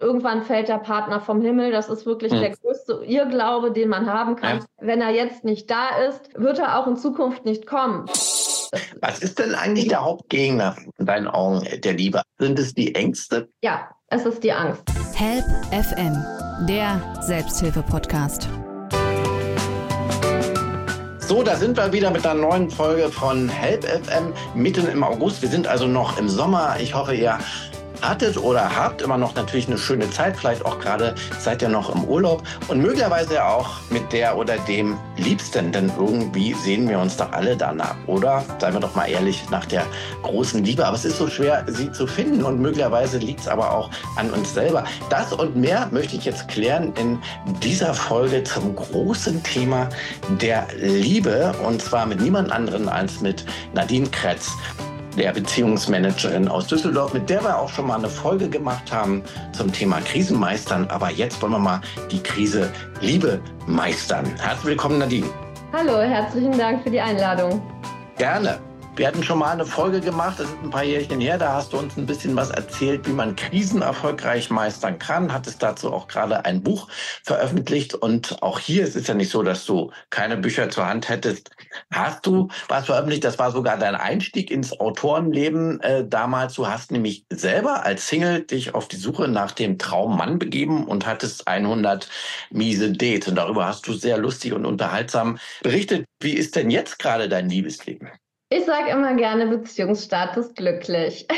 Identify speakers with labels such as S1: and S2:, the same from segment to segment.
S1: irgendwann fällt der Partner vom Himmel. Das ist wirklich der größte Irrglaube, den man haben kann. Ja. Wenn er jetzt nicht da ist, wird er auch in Zukunft nicht kommen.
S2: Was ist denn eigentlich der Hauptgegner in deinen Augen der Liebe? Sind es die Ängste?
S1: Ja, es ist die Angst.
S3: Help FM, der Selbsthilfe-Podcast.
S2: So, da sind wir wieder mit einer neuen Folge von Help FM mitten im August. Wir sind also noch im Sommer. Ich hoffe, ihr hattet oder habt immer noch natürlich eine schöne Zeit. Vielleicht auch gerade seid ihr noch im Urlaub und möglicherweise auch mit der oder dem Liebsten. Denn irgendwie sehen wir uns doch alle danach. Oder, seien wir doch mal ehrlich, nach der großen Liebe. Aber es ist so schwer, sie zu finden. Und möglicherweise liegt es aber auch an uns selber. Das und mehr möchte ich jetzt klären in dieser Folge zum großen Thema der Liebe. Und zwar mit niemand anderem als mit Nadine Kretz, der Beziehungsmanagerin aus Düsseldorf, mit der wir auch schon mal eine Folge gemacht haben zum Thema Krisen meistern. Aber jetzt wollen wir mal die Krise Liebe meistern. Herzlich willkommen, Nadine.
S1: Hallo, herzlichen Dank für die Einladung.
S2: Gerne. Wir hatten schon mal eine Folge gemacht, das ist ein paar Jährchen her, da hast du uns ein bisschen was erzählt, wie man Krisen erfolgreich meistern kann, hattest dazu auch gerade ein Buch veröffentlicht und auch hier, es ist ja nicht so, dass du keine Bücher zur Hand hättest, hast du was veröffentlicht, das war sogar dein Einstieg ins Autorenleben damals, du hast nämlich selber als Single dich auf die Suche nach dem Traummann begeben und hattest 100 miese Dates und darüber hast du sehr lustig und unterhaltsam berichtet. Wie ist denn jetzt gerade dein Liebesleben?
S1: Ich sage immer gerne Beziehungsstatus glücklich.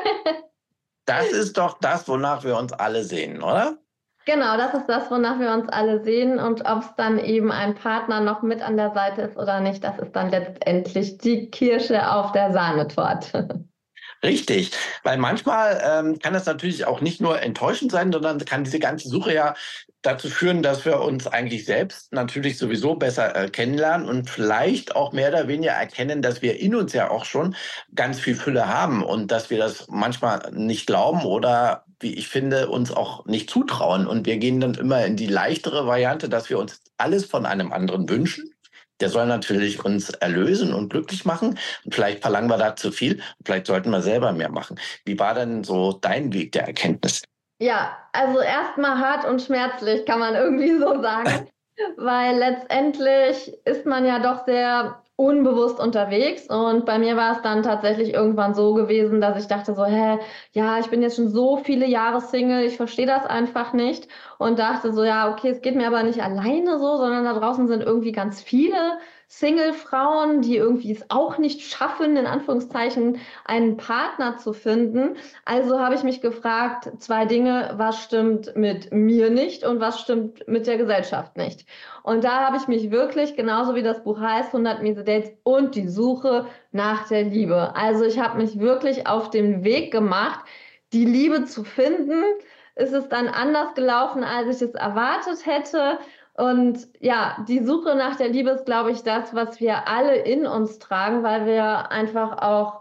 S2: Das ist doch das, wonach wir uns alle sehen, oder?
S1: Genau, das ist das, wonach wir uns alle sehen. Und ob es dann eben ein Partner noch mit an der Seite ist oder nicht, das ist dann letztendlich die Kirsche auf der Sahnetorte.
S2: Richtig, weil manchmal kann das natürlich auch nicht nur enttäuschend sein, sondern kann diese ganze Suche ja dazu führen, dass wir uns eigentlich selbst natürlich sowieso besser kennenlernen und vielleicht auch mehr oder weniger erkennen, dass wir in uns ja auch schon ganz viel Fülle haben und dass wir das manchmal nicht glauben oder, wie ich finde, uns auch nicht zutrauen. Und wir gehen dann immer in die leichtere Variante, dass wir uns alles von einem anderen wünschen. Der soll natürlich uns erlösen und glücklich machen. Und vielleicht verlangen wir da zu viel. Vielleicht sollten wir selber mehr machen. Wie war denn so dein Weg der Erkenntnis?
S1: Ja, also erstmal hart und schmerzlich, kann man irgendwie so sagen. Weil letztendlich ist man ja doch sehr unbewusst unterwegs. Und bei mir war es dann tatsächlich irgendwann so gewesen, dass ich dachte so, ja, ich bin jetzt schon so viele Jahre Single, ich verstehe das einfach nicht. Und dachte so, ja, okay, es geht mir aber nicht alleine so, sondern da draußen sind irgendwie ganz viele Single-Frauen, die irgendwie es auch nicht schaffen, in Anführungszeichen, einen Partner zu finden. Also habe ich mich gefragt, zwei Dinge, was stimmt mit mir nicht und was stimmt mit der Gesellschaft nicht. Und da habe ich mich wirklich, genauso wie das Buch heißt, 100 miese Dates und die Suche nach der Liebe. Also ich habe mich wirklich auf den Weg gemacht, die Liebe zu finden. Es ist dann anders gelaufen, als ich es erwartet hätte. Und ja, die Suche nach der Liebe ist, glaube ich, das, was wir alle in uns tragen, weil wir einfach auch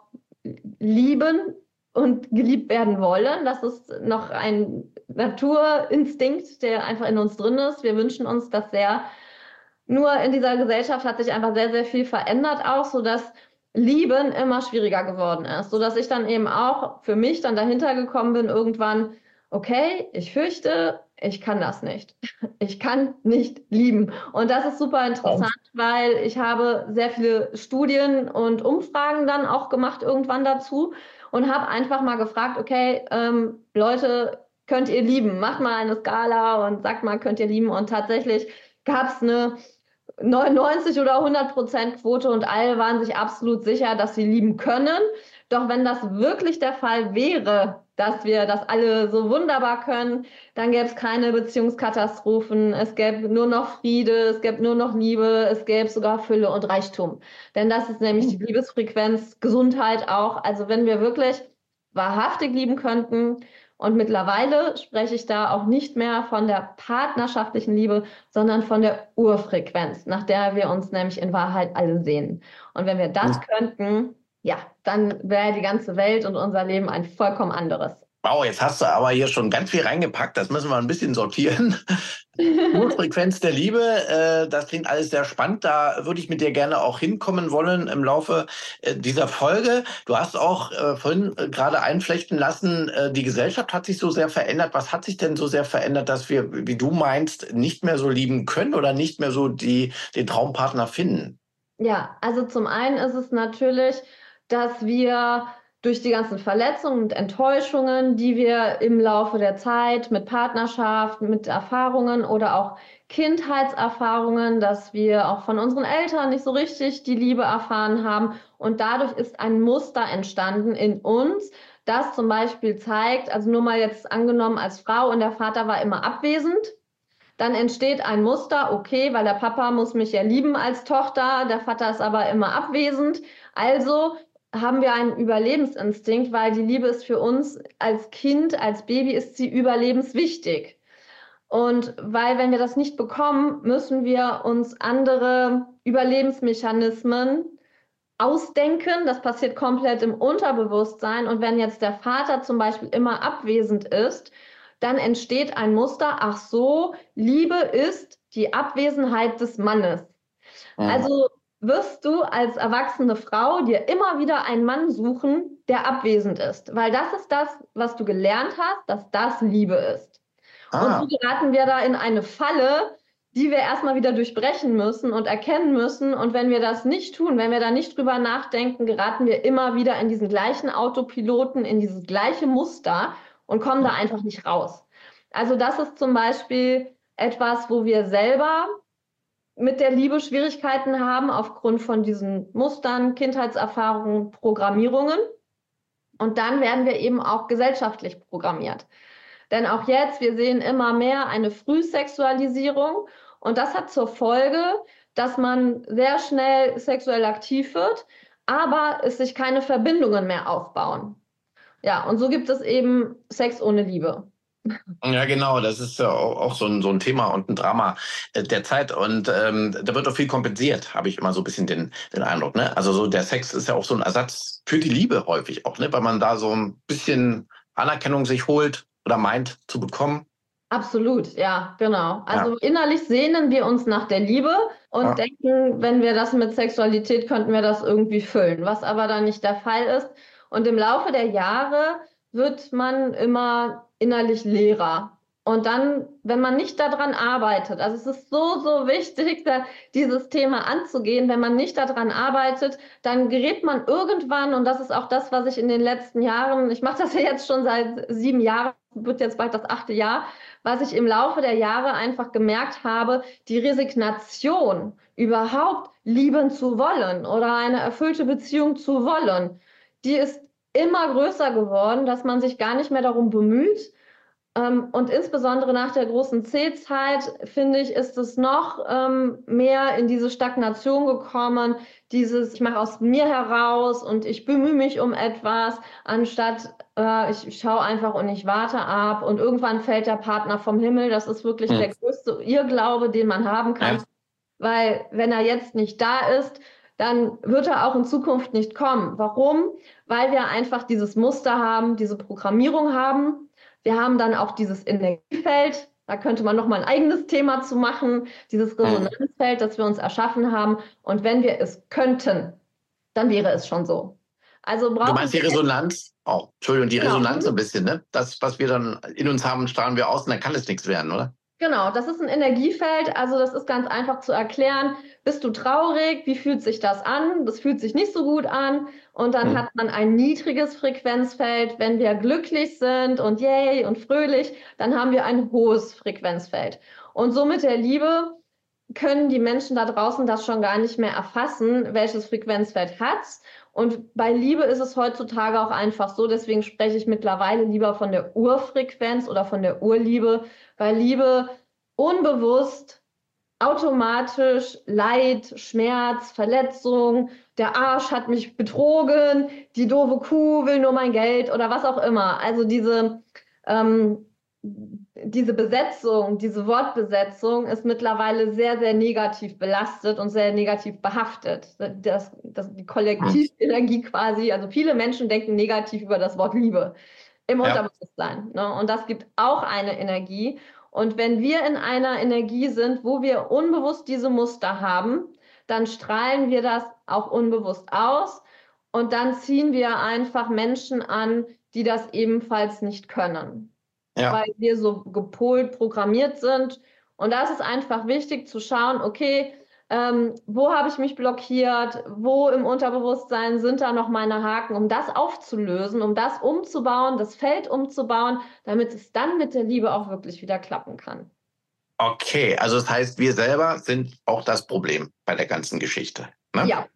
S1: lieben und geliebt werden wollen. Das ist noch ein Naturinstinkt, der einfach in uns drin ist. Wir wünschen uns das sehr. Nur in dieser Gesellschaft hat sich einfach sehr, sehr viel verändert auch, sodass Lieben immer schwieriger geworden ist. Sodass ich dann eben auch für mich dann dahinter gekommen bin, irgendwann, okay, ich fürchte, ich kann das nicht. Ich kann nicht lieben. Und das ist super interessant, weil ich habe sehr viele Studien und Umfragen dann auch gemacht irgendwann dazu und habe einfach mal gefragt, okay, Leute, könnt ihr lieben? Macht mal eine Skala und sagt mal, könnt ihr lieben? Und tatsächlich gab es eine 99 oder 100% Quote und alle waren sich absolut sicher, dass sie lieben können. Doch wenn das wirklich der Fall wäre, dass wir das alle so wunderbar können, dann gäbe es keine Beziehungskatastrophen, es gäbe nur noch Friede, es gäbe nur noch Liebe, es gäbe sogar Fülle und Reichtum. Denn das ist nämlich die Liebesfrequenz, Gesundheit auch. Also wenn wir wirklich wahrhaftig lieben könnten, und mittlerweile spreche ich da auch nicht mehr von der partnerschaftlichen Liebe, sondern von der Urfrequenz, nach der wir uns nämlich in Wahrheit alle sehnen. Und wenn wir das könnten, ja, dann wäre die ganze Welt und unser Leben ein vollkommen anderes.
S2: Wow, jetzt hast du aber hier schon ganz viel reingepackt. Das müssen wir ein bisschen sortieren. Urfrequenz der Liebe, das klingt alles sehr spannend. Da würde ich mit dir gerne auch hinkommen wollen im Laufe dieser Folge. Du hast auch vorhin gerade einflechten lassen, die Gesellschaft hat sich so sehr verändert. Was hat sich denn so sehr verändert, dass wir, wie du meinst, nicht mehr so lieben können oder nicht mehr so den Traumpartner finden?
S1: Ja, also zum einen ist es natürlich, dass wir durch die ganzen Verletzungen und Enttäuschungen, die wir im Laufe der Zeit mit Partnerschaft, mit Erfahrungen oder auch Kindheitserfahrungen, dass wir auch von unseren Eltern nicht so richtig die Liebe erfahren haben. Und dadurch ist ein Muster entstanden in uns, das zum Beispiel zeigt, also nur mal jetzt angenommen als Frau und der Vater war immer abwesend, dann entsteht ein Muster, okay, weil der Papa muss mich ja lieben als Tochter, der Vater ist aber immer abwesend. Also haben wir einen Überlebensinstinkt, weil die Liebe ist für uns als Kind, als Baby ist sie überlebenswichtig. Und weil, wenn wir das nicht bekommen, müssen wir uns andere Überlebensmechanismen ausdenken. Das passiert komplett im Unterbewusstsein. Und wenn jetzt der Vater zum Beispiel immer abwesend ist, dann entsteht ein Muster, ach so, Liebe ist die Abwesenheit des Mannes. Also wirst du als erwachsene Frau dir immer wieder einen Mann suchen, der abwesend ist. Weil das ist das, was du gelernt hast, dass das Liebe ist. Und so geraten wir da in eine Falle, die wir erstmal wieder durchbrechen müssen und erkennen müssen. Und wenn wir das nicht tun, wenn wir da nicht drüber nachdenken, geraten wir immer wieder in diesen gleichen Autopiloten, in dieses gleiche Muster und kommen da einfach nicht raus. Also das ist zum Beispiel etwas, wo wir selber mit der Liebe Schwierigkeiten haben aufgrund von diesen Mustern, Kindheitserfahrungen, Programmierungen. Und dann werden wir eben auch gesellschaftlich programmiert. Denn auch jetzt, wir sehen immer mehr eine Frühsexualisierung und das hat zur Folge, dass man sehr schnell sexuell aktiv wird, aber es sich keine Verbindungen mehr aufbauen. Ja, und so gibt es eben Sex ohne Liebe.
S2: Ja, genau, das ist ja auch so ein Thema und ein Drama der Zeit. Und da wird auch viel kompensiert, habe ich immer so ein bisschen den Eindruck. Ne? Also so der Sex ist ja auch so ein Ersatz für die Liebe häufig auch, ne? Weil man da so ein bisschen Anerkennung sich holt oder meint zu bekommen.
S1: Absolut, ja, genau. Also innerlich sehnen wir uns nach der Liebe und denken, wenn wir das mit Sexualität, könnten wir das irgendwie füllen, was aber dann nicht der Fall ist. Und im Laufe der Jahre wird man immer innerlich leerer. Und dann, wenn man nicht daran arbeitet, also es ist so, so wichtig, dieses Thema anzugehen, wenn man nicht daran arbeitet, dann gerät man irgendwann, und das ist auch das, was ich in den letzten Jahren, ich mache das ja jetzt schon seit 7 Jahren, wird jetzt bald das 8. Jahr, was ich im Laufe der Jahre einfach gemerkt habe, die Resignation, überhaupt lieben zu wollen oder eine erfüllte Beziehung zu wollen, die ist immer größer geworden, dass man sich gar nicht mehr darum bemüht. Und insbesondere nach der großen C-Zeit, finde ich, ist es noch mehr in diese Stagnation gekommen, ich mache aus mir heraus und ich bemühe mich um etwas, anstatt ich schaue einfach und ich warte ab und irgendwann fällt der Partner vom Himmel. Das ist wirklich der größte Irrglaube, den man haben kann, weil wenn er jetzt nicht da ist, dann wird er auch in Zukunft nicht kommen. Warum? Weil wir einfach dieses Muster haben, diese Programmierung haben. Wir haben dann auch dieses Energiefeld, da könnte man nochmal ein eigenes Thema zu machen, dieses Resonanzfeld, das wir uns erschaffen haben. Und wenn wir es könnten, dann wäre es schon so. Also
S2: du meinst die Resonanz? Oh, Entschuldigung, die Resonanz so ein bisschen, ne? Das, was wir dann in uns haben, strahlen wir aus und dann kann es nichts werden, oder?
S1: Genau, das ist ein Energiefeld, also das ist ganz einfach zu erklären. Bist du traurig? Wie fühlt sich das an? Das fühlt sich nicht so gut an. Und dann hat man ein niedriges Frequenzfeld. Wenn wir glücklich sind und yay und fröhlich, dann haben wir ein hohes Frequenzfeld. Und so mit der Liebe können die Menschen da draußen das schon gar nicht mehr erfassen, welches Frequenzfeld hat's. Und bei Liebe ist es heutzutage auch einfach so, deswegen spreche ich mittlerweile lieber von der Urfrequenz oder von der Urliebe, weil Liebe unbewusst, automatisch Leid, Schmerz, Verletzung, der Arsch hat mich betrogen, die doofe Kuh will nur mein Geld oder was auch immer. Also diese Besetzung, diese Wortbesetzung ist mittlerweile sehr, sehr negativ belastet und sehr negativ behaftet. Die Kollektivenergie quasi, also viele Menschen denken negativ über das Wort Liebe. im
S2: Ja.
S1: Unterbewusstsein. Ne? Und das gibt auch eine Energie. Und wenn wir in einer Energie sind, wo wir unbewusst diese Muster haben, dann strahlen wir das auch unbewusst aus. Und dann ziehen wir einfach Menschen an, die das ebenfalls nicht können,
S2: Ja.
S1: weil wir so gepolt programmiert sind. Und da ist es einfach wichtig zu schauen, okay, wo habe ich mich blockiert, wo im Unterbewusstsein sind da noch meine Haken, um das aufzulösen, um das umzubauen, das Feld umzubauen, damit es dann mit der Liebe auch wirklich wieder klappen kann.
S2: Okay, also das heißt, wir selber sind auch das Problem bei der ganzen Geschichte. Ne?
S1: Ja.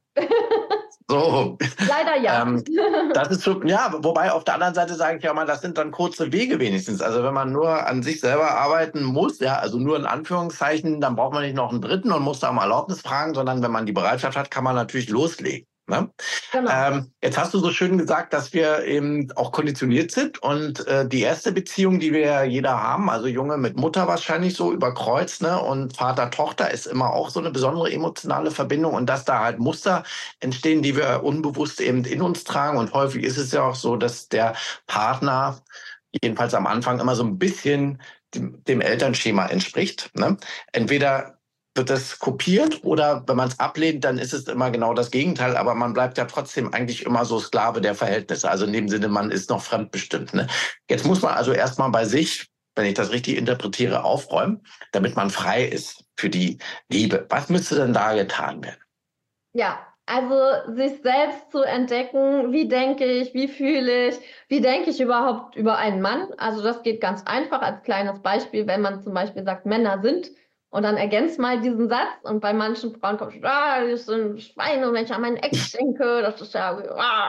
S2: So.
S1: Leider ja.
S2: Das ist so, ja, wobei auf der anderen Seite sage ich ja mal, das sind dann kurze Wege wenigstens. Also wenn man nur an sich selber arbeiten muss, ja, also nur in Anführungszeichen, dann braucht man nicht noch einen Dritten und muss da um Erlaubnis fragen, sondern wenn man die Bereitschaft hat, kann man natürlich loslegen. Ne?
S1: Genau.
S2: Jetzt hast du so schön gesagt, dass wir eben auch konditioniert sind und die erste Beziehung, die wir jeder haben, also Junge mit Mutter wahrscheinlich so über Kreuz, ne, und Vater-Tochter ist immer auch so eine besondere emotionale Verbindung und dass da halt Muster entstehen, die wir unbewusst eben in uns tragen und häufig ist es ja auch so, dass der Partner jedenfalls am Anfang immer so ein bisschen dem Elternschema entspricht. Ne? Entweder wird das kopiert oder wenn man es ablehnt, dann ist es immer genau das Gegenteil, aber man bleibt ja trotzdem eigentlich immer so Sklave der Verhältnisse. Also in dem Sinne, man ist noch fremdbestimmt. Ne? Jetzt muss man also erstmal bei sich, wenn ich das richtig interpretiere, aufräumen, damit man frei ist für die Liebe. Was müsste denn da getan werden?
S1: Ja, also sich selbst zu entdecken, wie denke ich, wie fühle ich, wie denke ich überhaupt über einen Mann. Also das geht ganz einfach als kleines Beispiel, wenn man zum Beispiel sagt, Männer sind und dann ergänzt mal diesen Satz und bei manchen Frauen kommt, ich bin ein Schwein und wenn ich an meinen Ex denke, das ist ja,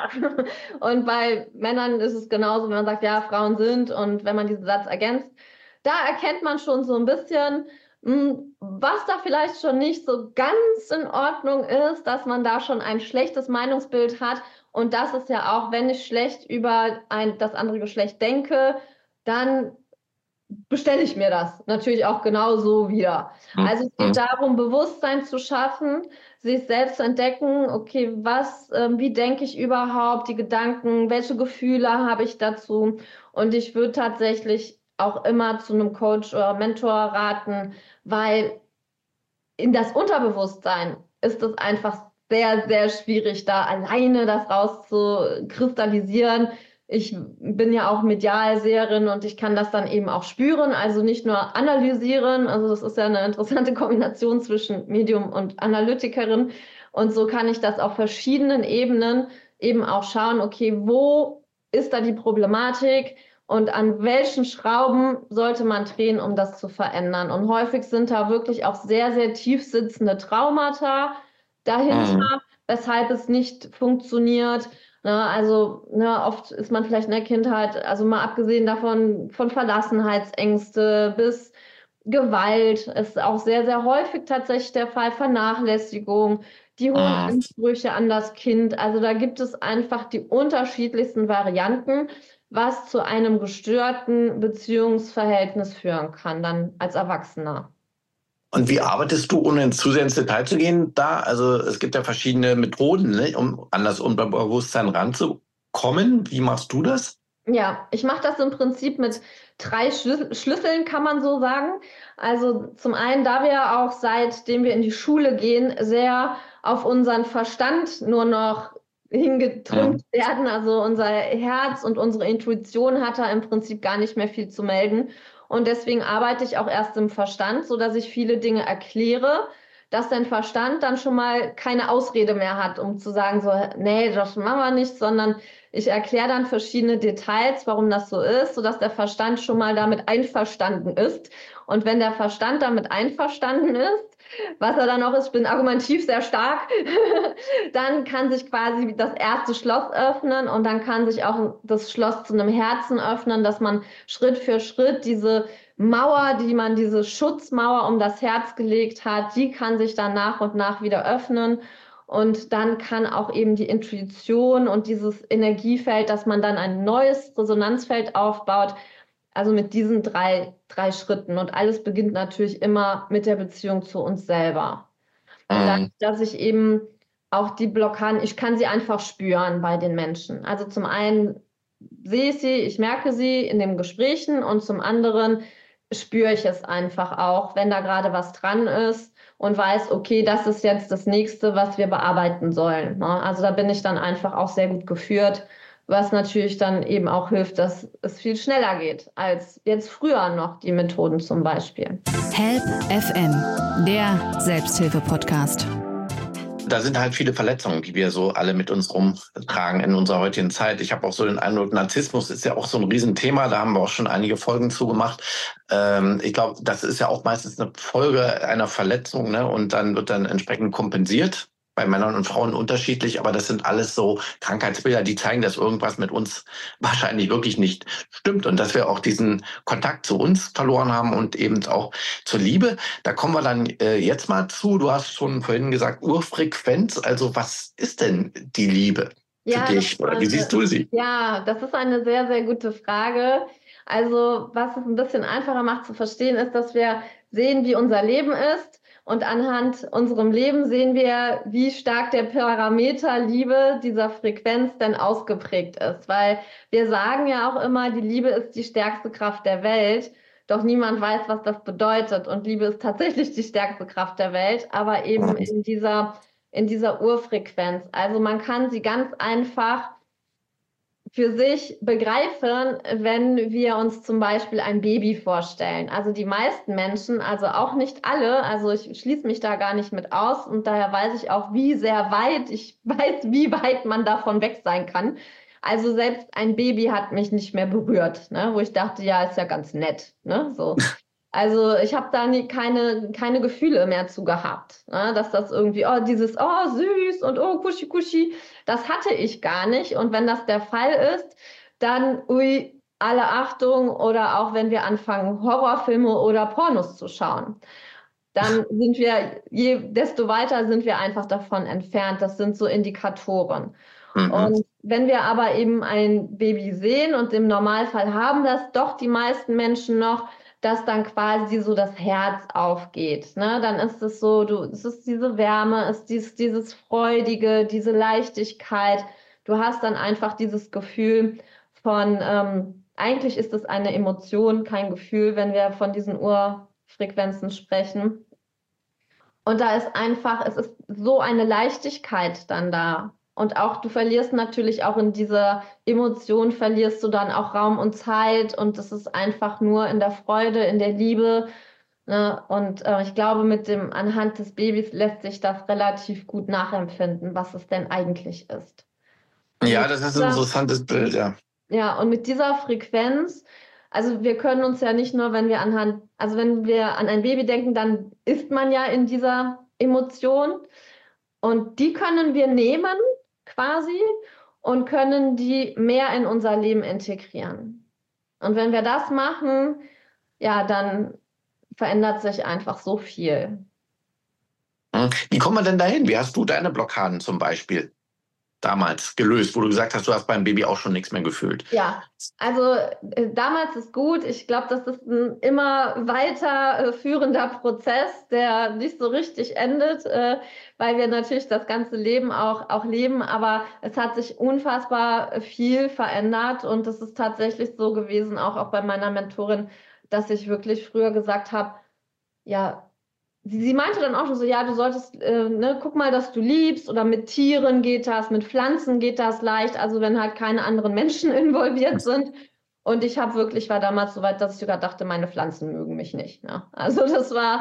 S1: und bei Männern ist es genauso, wenn man sagt, ja, Frauen sind und wenn man diesen Satz ergänzt, da erkennt man schon so ein bisschen, was da vielleicht schon nicht so ganz in Ordnung ist, dass man da schon ein schlechtes Meinungsbild hat. Und das ist ja auch, wenn ich schlecht über das andere Geschlecht denke, dann bestelle ich mir das natürlich auch genauso wieder. Also es geht darum, Bewusstsein zu schaffen, sich selbst zu entdecken, okay, wie denke ich überhaupt, die Gedanken, welche Gefühle habe ich dazu? Und ich würde tatsächlich auch immer zu einem Coach oder Mentor raten, weil in das Unterbewusstsein ist es einfach sehr, sehr schwierig, da alleine das rauszukristallisieren. Ich bin ja auch Medialseherin und ich kann das dann eben auch spüren, also nicht nur analysieren. Also das ist ja eine interessante Kombination zwischen Medium und Analytikerin. Und so kann ich das auf verschiedenen Ebenen eben auch schauen, okay, wo ist da die Problematik? Und an welchen Schrauben sollte man drehen, um das zu verändern? Und häufig sind da wirklich auch sehr, sehr tief sitzende Traumata dahinter, weshalb es nicht funktioniert. Also oft ist man vielleicht in der Kindheit, also mal abgesehen davon, von Verlassenheitsängste bis Gewalt, ist auch sehr, sehr häufig tatsächlich der Fall, Vernachlässigung, die hohen Ansprüche an das Kind. Also da gibt es einfach die unterschiedlichsten Varianten, was zu einem gestörten Beziehungsverhältnis führen kann, dann als Erwachsener.
S2: Und wie arbeitest du, ohne zu sehr ins Detail zu gehen, da? Also es gibt ja verschiedene Methoden, ne, um an das Unterbewusstsein ranzukommen. Wie machst du das?
S1: Ja, ich mache das im Prinzip mit 3 Schlüsseln, kann man so sagen. Also zum einen, da wir ja auch seitdem wir in die Schule gehen, sehr auf unseren Verstand nur noch hingetrimmt werden. Also unser Herz und unsere Intuition hat da im Prinzip gar nicht mehr viel zu melden. Und deswegen arbeite ich auch erst im Verstand, so dass ich viele Dinge erkläre, dass dein Verstand dann schon mal keine Ausrede mehr hat, um zu sagen so, nee, das machen wir nicht, sondern ich erkläre dann verschiedene Details, warum das so ist, sodass der Verstand schon mal damit einverstanden ist. Und wenn der Verstand damit einverstanden ist, was er dann auch ist, ich bin argumentativ sehr stark, dann kann sich quasi das erste Schloss öffnen und dann kann sich auch das Schloss zu einem Herzen öffnen, dass man Schritt für Schritt diese Mauer, diese Schutzmauer um das Herz gelegt hat, die kann sich dann nach und nach wieder öffnen. Und dann kann auch eben die Intuition und dieses Energiefeld, dass man dann ein neues Resonanzfeld aufbaut, also mit diesen drei Schritten. Und alles beginnt natürlich immer mit der Beziehung zu uns selber. Und dann, dass ich eben auch die Blockaden, ich kann sie einfach spüren bei den Menschen. Also zum einen sehe ich sie, ich merke sie in den Gesprächen und zum anderen spüre ich es einfach auch, wenn da gerade was dran ist und weiß, okay, das ist jetzt das Nächste, was wir bearbeiten sollen. Ne? Also da bin ich dann einfach auch sehr gut geführt, was natürlich dann eben auch hilft, dass es viel schneller geht als jetzt früher noch die Methoden zum Beispiel.
S3: Help FM, der Selbsthilfe-Podcast.
S2: Da sind halt viele Verletzungen, die wir so alle mit uns rumtragen in unserer heutigen Zeit. Ich habe auch so den Eindruck, Narzissmus ist ja auch so ein Riesenthema. Da haben wir auch schon einige Folgen zugemacht. Ich glaube, das ist ja auch meistens eine Folge einer Verletzung, ne? Und dann wird dann entsprechend kompensiert. Bei Männern und Frauen unterschiedlich, aber das sind alles so Krankheitsbilder, die zeigen, dass irgendwas mit uns wahrscheinlich wirklich nicht stimmt und dass wir auch diesen Kontakt zu uns verloren haben und eben auch zur Liebe. Da kommen wir dann jetzt mal zu. Du hast schon vorhin gesagt, Urfrequenz. Also was ist denn die Liebe für dich? Oder wie siehst du sie?
S1: Ja, das ist eine sehr, sehr gute Frage. Also was es ein bisschen einfacher macht zu verstehen, ist, dass wir sehen, wie unser Leben ist. Und anhand unserem Leben sehen wir, wie stark der Parameter Liebe dieser Frequenz denn ausgeprägt ist. Weil wir sagen ja auch immer, die Liebe ist die stärkste Kraft der Welt. Doch niemand weiß, was das bedeutet. Und Liebe ist tatsächlich die stärkste Kraft der Welt, aber eben in dieser Urfrequenz. Also man kann sie ganz einfach für sich begreifen, wenn wir uns zum Beispiel ein Baby vorstellen. Also die meisten Menschen, also auch nicht alle, also ich schließe mich da gar nicht mit aus und daher weiß ich auch, wie weit man davon weg sein kann. Also selbst ein Baby hat mich nicht mehr berührt, ne, wo ich dachte, ja, ist ja ganz nett, ne, so. Also ich habe da keine Gefühle mehr zu gehabt, ne? Dass das irgendwie, süß und kuschi kuschi, das hatte ich gar nicht. Und wenn das der Fall ist, dann alle Achtung oder auch wenn wir anfangen, Horrorfilme oder Pornos zu schauen, dann sind wir, desto weiter sind wir einfach davon entfernt. Das sind so Indikatoren. Und wenn wir aber eben ein Baby sehen und im Normalfall haben das doch die meisten Menschen noch, dass dann quasi so das Herz aufgeht, ne? Dann ist es so, es ist diese Wärme, es ist dieses Freudige, diese Leichtigkeit. Du hast dann einfach dieses Gefühl von, eigentlich ist es eine Emotion, kein Gefühl, wenn wir von diesen Urfrequenzen sprechen. Und da ist einfach, es ist so eine Leichtigkeit dann da. Und auch du verlierst natürlich auch in dieser Emotion, verlierst du dann auch Raum und Zeit und das ist einfach nur in der Freude, in der Liebe. Ne? Und ich glaube, anhand des Babys lässt sich das relativ gut nachempfinden, was es denn eigentlich ist.
S2: Ja, das ist ein interessantes Bild, ja.
S1: Ja, und mit dieser Frequenz, also wir können uns ja nicht nur, wenn wir an ein Baby denken, dann ist man ja in dieser Emotion und die können wir nehmen quasi und können die mehr in unser Leben integrieren. Und wenn wir das machen, ja, dann verändert sich einfach so viel.
S2: Wie kommt man denn dahin? Wie hast du deine Blockaden zum Beispiel damals gelöst, wo du gesagt hast, du hast beim Baby auch schon nichts mehr gefühlt?
S1: Ja, also damals ist gut. Ich glaube, das ist ein immer weiter führender Prozess, der nicht so richtig endet, weil wir natürlich das ganze Leben auch leben. Aber es hat sich unfassbar viel verändert und es ist tatsächlich so gewesen, auch bei meiner Mentorin, dass ich wirklich früher gesagt habe, ja, sie meinte dann auch schon so, ja, du solltest, guck mal, dass du liebst oder mit Tieren geht das, mit Pflanzen geht das leicht, also wenn halt keine anderen Menschen involviert sind. Und ich war damals so weit, dass ich sogar dachte, meine Pflanzen mögen mich nicht. Ne? Also das war,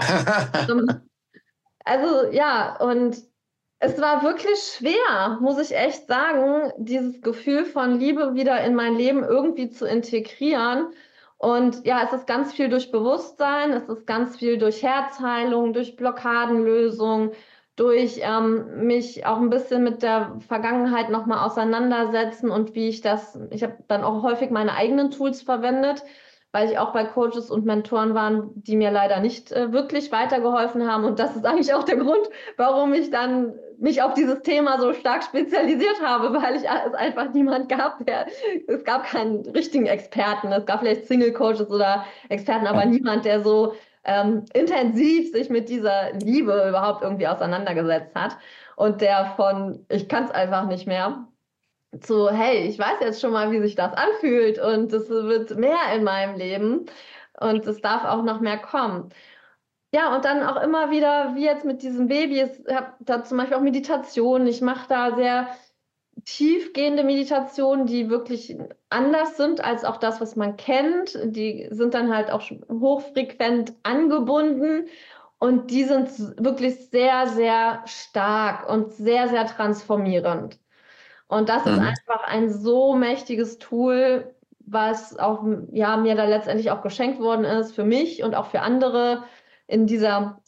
S1: und es war wirklich schwer, muss ich echt sagen, dieses Gefühl von Liebe wieder in mein Leben irgendwie zu integrieren. Und ja, es ist ganz viel durch Bewusstsein, es ist ganz viel durch Herzheilung, durch Blockadenlösung, durch mich auch ein bisschen mit der Vergangenheit nochmal auseinandersetzen und ich habe dann auch häufig meine eigenen Tools verwendet, weil ich auch bei Coaches und Mentoren war, die mir leider nicht wirklich weitergeholfen haben. Und das ist eigentlich auch der Grund, warum ich dann mich auf dieses Thema so stark spezialisiert habe, weil es einfach niemand gab, es gab keinen richtigen Experten. Es gab vielleicht Single-Coaches oder Experten, aber niemand, der so intensiv sich mit dieser Liebe überhaupt irgendwie auseinandergesetzt hat. Und ich kann es einfach nicht mehr, hey, ich weiß jetzt schon mal, wie sich das anfühlt und es wird mehr in meinem Leben und es darf auch noch mehr kommen. Ja, und dann auch immer wieder, wie jetzt mit diesem Baby, ich habe da zum Beispiel auch Meditation, ich mache da sehr tiefgehende Meditationen, die wirklich anders sind als auch das, was man kennt. Die sind dann halt auch hochfrequent angebunden und die sind wirklich sehr, sehr stark und sehr, sehr transformierend. Und das ist einfach ein so mächtiges Tool, was auch ja, mir da letztendlich auch geschenkt worden ist für mich und auch für andere in dieser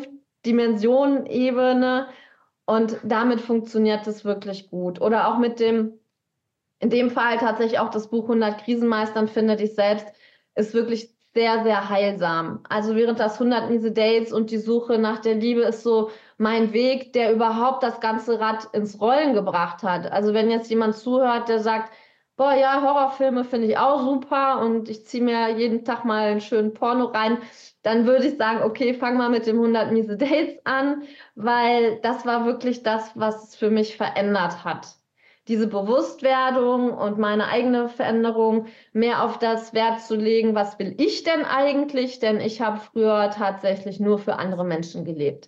S1: 5-Dimensionen-Ebene. Und damit funktioniert es wirklich gut. Oder auch mit in dem Fall tatsächlich auch das Buch 100 Krisenmeistern, finde ich selbst, ist wirklich sehr, sehr heilsam. Also während das 100 miese Dates und die Suche nach der Liebe ist so mein Weg, der überhaupt das ganze Rad ins Rollen gebracht hat. Also wenn jetzt jemand zuhört, der sagt, boah, ja, Horrorfilme finde ich auch super und ich ziehe mir jeden Tag mal einen schönen Porno rein, dann würde ich sagen, okay, fang mal mit dem 100 miese Dates an, weil das war wirklich das, was es für mich verändert hat. Diese Bewusstwerdung und meine eigene Veränderung, mehr auf das Wert zu legen, was will ich denn eigentlich? Denn ich habe früher tatsächlich nur für andere Menschen gelebt.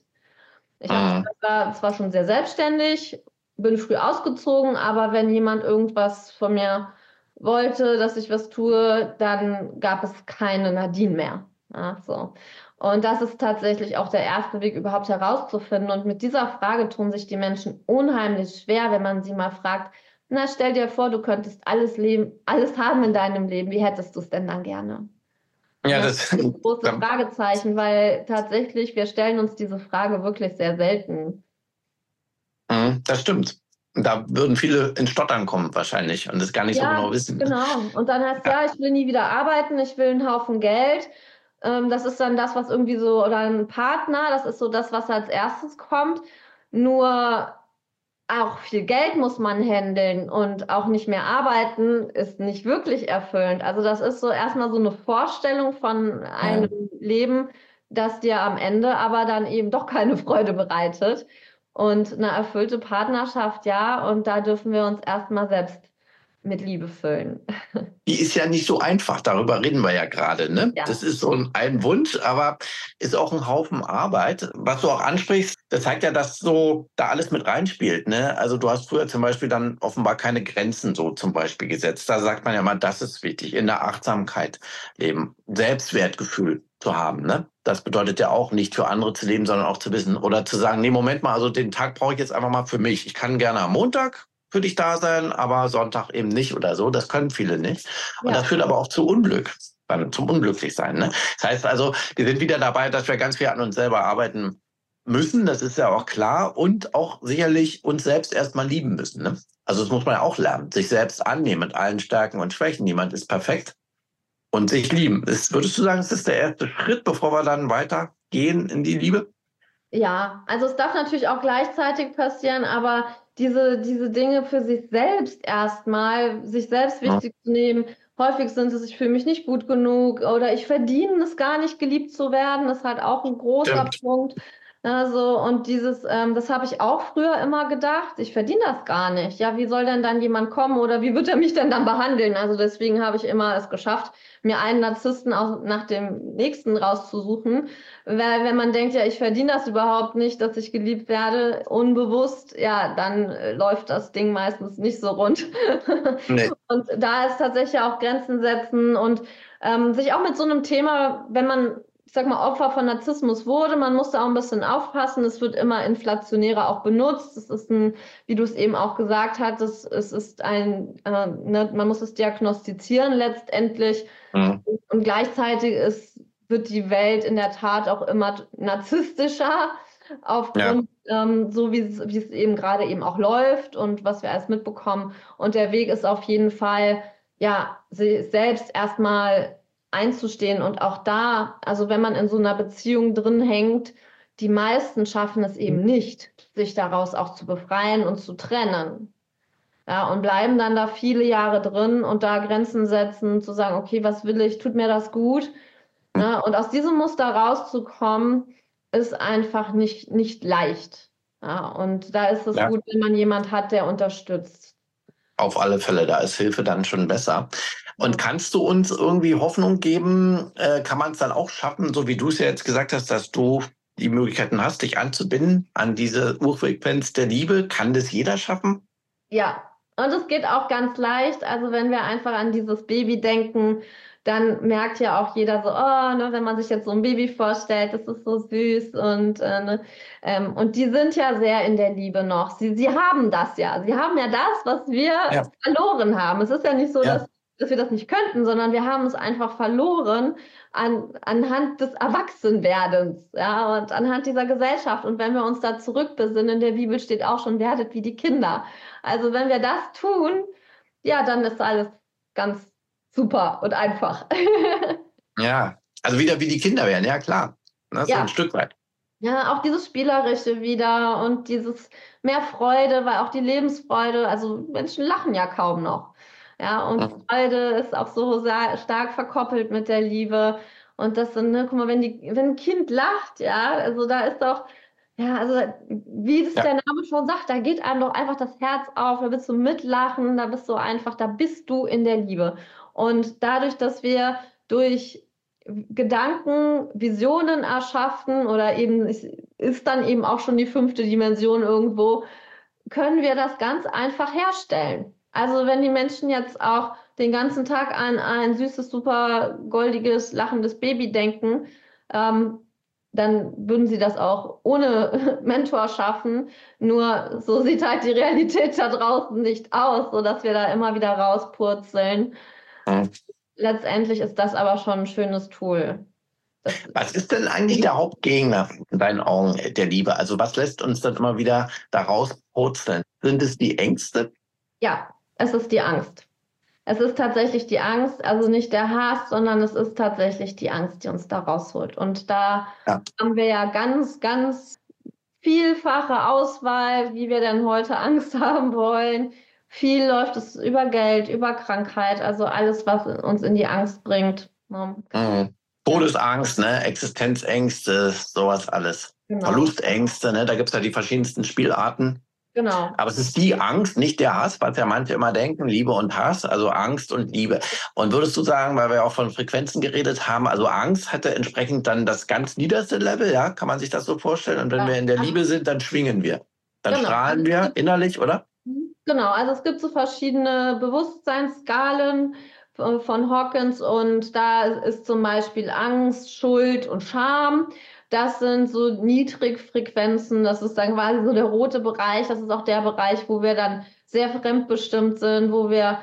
S1: War zwar schon sehr selbstständig, bin früh ausgezogen, aber wenn jemand irgendwas von mir wollte, dass ich was tue, dann gab es keine Nadine mehr. Ja, so. Und das ist tatsächlich auch der erste Weg, überhaupt herauszufinden. Und mit dieser Frage tun sich die Menschen unheimlich schwer, wenn man sie mal fragt, na, stell dir vor, du könntest alles haben in deinem Leben. Wie hättest du es denn dann gerne?
S2: Ja,
S1: das ist ein großes Fragezeichen, weil tatsächlich, wir stellen uns diese Frage wirklich sehr selten.
S2: Das stimmt. Da würden viele ins Stottern kommen wahrscheinlich und das gar nicht so genau wissen.
S1: Genau. Und dann heißt ich will nie wieder arbeiten, ich will einen Haufen Geld. Das ist dann das, was irgendwie so, oder ein Partner, das ist so das, was als erstes kommt. Nur auch viel Geld muss man handeln und auch nicht mehr arbeiten ist nicht wirklich erfüllend. Also das ist so erstmal so eine Vorstellung von einem Leben, das dir am Ende aber dann eben doch keine Freude bereitet. Und eine erfüllte Partnerschaft, ja, und da dürfen wir uns erstmal selbst mit Liebe füllen.
S2: Die ist ja nicht so einfach, darüber reden wir ja gerade, ne?
S1: Ja.
S2: Das ist so ein Wunsch, aber ist auch ein Haufen Arbeit. Was du auch ansprichst, das zeigt ja, dass so da alles mit reinspielt, ne? Also du hast früher zum Beispiel dann offenbar keine Grenzen so zum Beispiel gesetzt. Da sagt man ja mal, das ist wichtig, in der Achtsamkeit leben, Selbstwertgefühl zu haben, ne? Das bedeutet ja auch nicht für andere zu leben, sondern auch zu wissen oder zu sagen, nee, Moment mal, also den Tag brauche ich jetzt einfach mal für mich. Ich kann gerne am Montag für dich da sein, aber Sonntag eben nicht oder so. Das können viele nicht. Und das führt aber auch zu Unglück, zum Unglücklichsein. Ne? Das heißt also, wir sind wieder dabei, dass wir ganz viel an uns selber arbeiten müssen. Das ist ja auch klar. Und auch sicherlich uns selbst erstmal lieben müssen. Ne? Also das muss man ja auch lernen. Sich selbst annehmen mit allen Stärken und Schwächen. Niemand ist perfekt. Und sich lieben. Würdest du sagen, das ist der erste Schritt, bevor wir dann weitergehen in die Liebe?
S1: Ja, also es darf natürlich auch gleichzeitig passieren, aber diese Dinge für sich selbst erstmal, sich selbst wichtig zu nehmen. Häufig sind es, ich fühle mich nicht gut genug oder ich verdiene es gar nicht, geliebt zu werden. Das ist halt auch ein großer Punkt. Also, und das habe ich auch früher immer gedacht, ich verdiene das gar nicht. Ja, wie soll denn dann jemand kommen oder wie wird er mich denn dann behandeln? Also deswegen habe ich immer es geschafft, mir einen Narzissten auch nach dem nächsten rauszusuchen. Weil wenn man denkt, ja, ich verdiene das überhaupt nicht, dass ich geliebt werde, unbewusst, ja, dann läuft das Ding meistens nicht so rund. Nee. Und da ist tatsächlich auch Grenzen setzen und sich auch mit so einem Thema, wenn man, ich sag mal, Opfer von Narzissmus wurde, man muss da auch ein bisschen aufpassen. Es wird immer inflationärer auch benutzt. Es ist wie du es eben auch gesagt hattest, es ist man muss es diagnostizieren letztendlich. Und gleichzeitig wird die Welt in der Tat auch immer narzisstischer aufgrund so wie es eben gerade eben auch läuft und was wir alles mitbekommen. Und der Weg ist auf jeden Fall, ja, sich selbst erstmal einzustehen und auch da, also wenn man in so einer Beziehung drin hängt, die meisten schaffen es eben nicht, sich daraus auch zu befreien und zu trennen. Ja, und bleiben dann da viele Jahre drin und da Grenzen setzen, zu sagen, okay, was will ich, tut mir das gut? Ja, und aus diesem Muster rauszukommen, ist einfach nicht leicht. Ja, und da ist es gut, wenn man jemand hat, der unterstützt.
S2: Auf alle Fälle, da ist Hilfe dann schon besser. Und kannst du uns irgendwie Hoffnung geben, kann man es dann auch schaffen, so wie du es ja jetzt gesagt hast, dass du die Möglichkeiten hast, dich anzubinden an diese Urfrequenz der Liebe? Kann das jeder schaffen?
S1: Ja, und es geht auch ganz leicht. Also wenn wir einfach an dieses Baby denken, dann merkt ja auch jeder so, oh, ne, wenn man sich jetzt so ein Baby vorstellt, das ist so süß und die sind ja sehr in der Liebe noch. Sie haben das ja. Sie haben ja das, was wir
S2: Ja.
S1: verloren haben. Es ist ja nicht so,
S2: Ja.
S1: dass wir das nicht könnten, sondern wir haben es einfach verloren anhand des Erwachsenwerdens, ja, und anhand dieser Gesellschaft. Und wenn wir uns da zurückbesinnen, in der Bibel steht auch schon, werdet wie die Kinder. Also wenn wir das tun, ja, dann ist alles ganz super und einfach.
S2: Ja, also wieder wie die Kinder werden, ja klar. Das ist
S1: Ja.
S2: ein Stück weit.
S1: Ja, auch dieses Spielerische wieder und dieses mehr Freude, weil auch die Lebensfreude, also Menschen lachen ja kaum noch. Ja, und Freude ist auch so stark verkoppelt mit der Liebe. Und das sind, ne, guck mal, wenn ein Kind lacht, ja, also da ist doch, ja, also wie es der Name schon sagt, da geht einem doch einfach das Herz auf, da bist du mitlachen, da bist du einfach, da bist du in der Liebe. Und dadurch, dass wir durch Gedanken, Visionen erschaffen oder eben ist dann eben auch schon die 5. Dimension irgendwo, können wir das ganz einfach herstellen. Also wenn die Menschen jetzt auch den ganzen Tag an ein süßes, super goldiges, lachendes Baby denken, dann würden sie das auch ohne Mentor schaffen. Nur so sieht halt die Realität da draußen nicht aus, sodass wir da immer wieder rauspurzeln. Letztendlich ist das aber schon ein schönes Tool.
S2: Was ist denn eigentlich der Hauptgegner in deinen Augen der Liebe? Also was lässt uns dann immer wieder da rauspurzeln? Sind es die Ängste?
S1: Ja, es ist die Angst. Es ist tatsächlich die Angst, also nicht der Hass, sondern es ist tatsächlich die Angst, die uns da rausholt. Und da haben wir ja ganz, ganz vielfache Auswahl, wie wir denn heute Angst haben wollen. Viel läuft es über Geld, über Krankheit, also alles, was uns in die Angst bringt.
S2: Todesangst, ne? Existenzängste, sowas alles.
S1: Genau.
S2: Verlustängste, ne? Da gibt es ja die verschiedensten Spielarten.
S1: Genau.
S2: Aber es ist die Angst, nicht der Hass, was ja manche immer denken, Liebe und Hass, also Angst und Liebe. Und würdest du sagen, weil wir auch von Frequenzen geredet haben, also Angst hatte entsprechend dann das ganz niederste Level, ja? Kann man sich das so vorstellen? Und wenn wir in der Liebe sind, dann schwingen wir. Dann strahlen wir innerlich, oder?
S1: Genau, also es gibt so verschiedene Bewusstseinsskalen von Hawkins und da ist zum Beispiel Angst, Schuld und Scham. Das sind so Niedrigfrequenzen, das ist dann quasi so der rote Bereich, das ist auch der Bereich, wo wir dann sehr fremdbestimmt sind, wo wir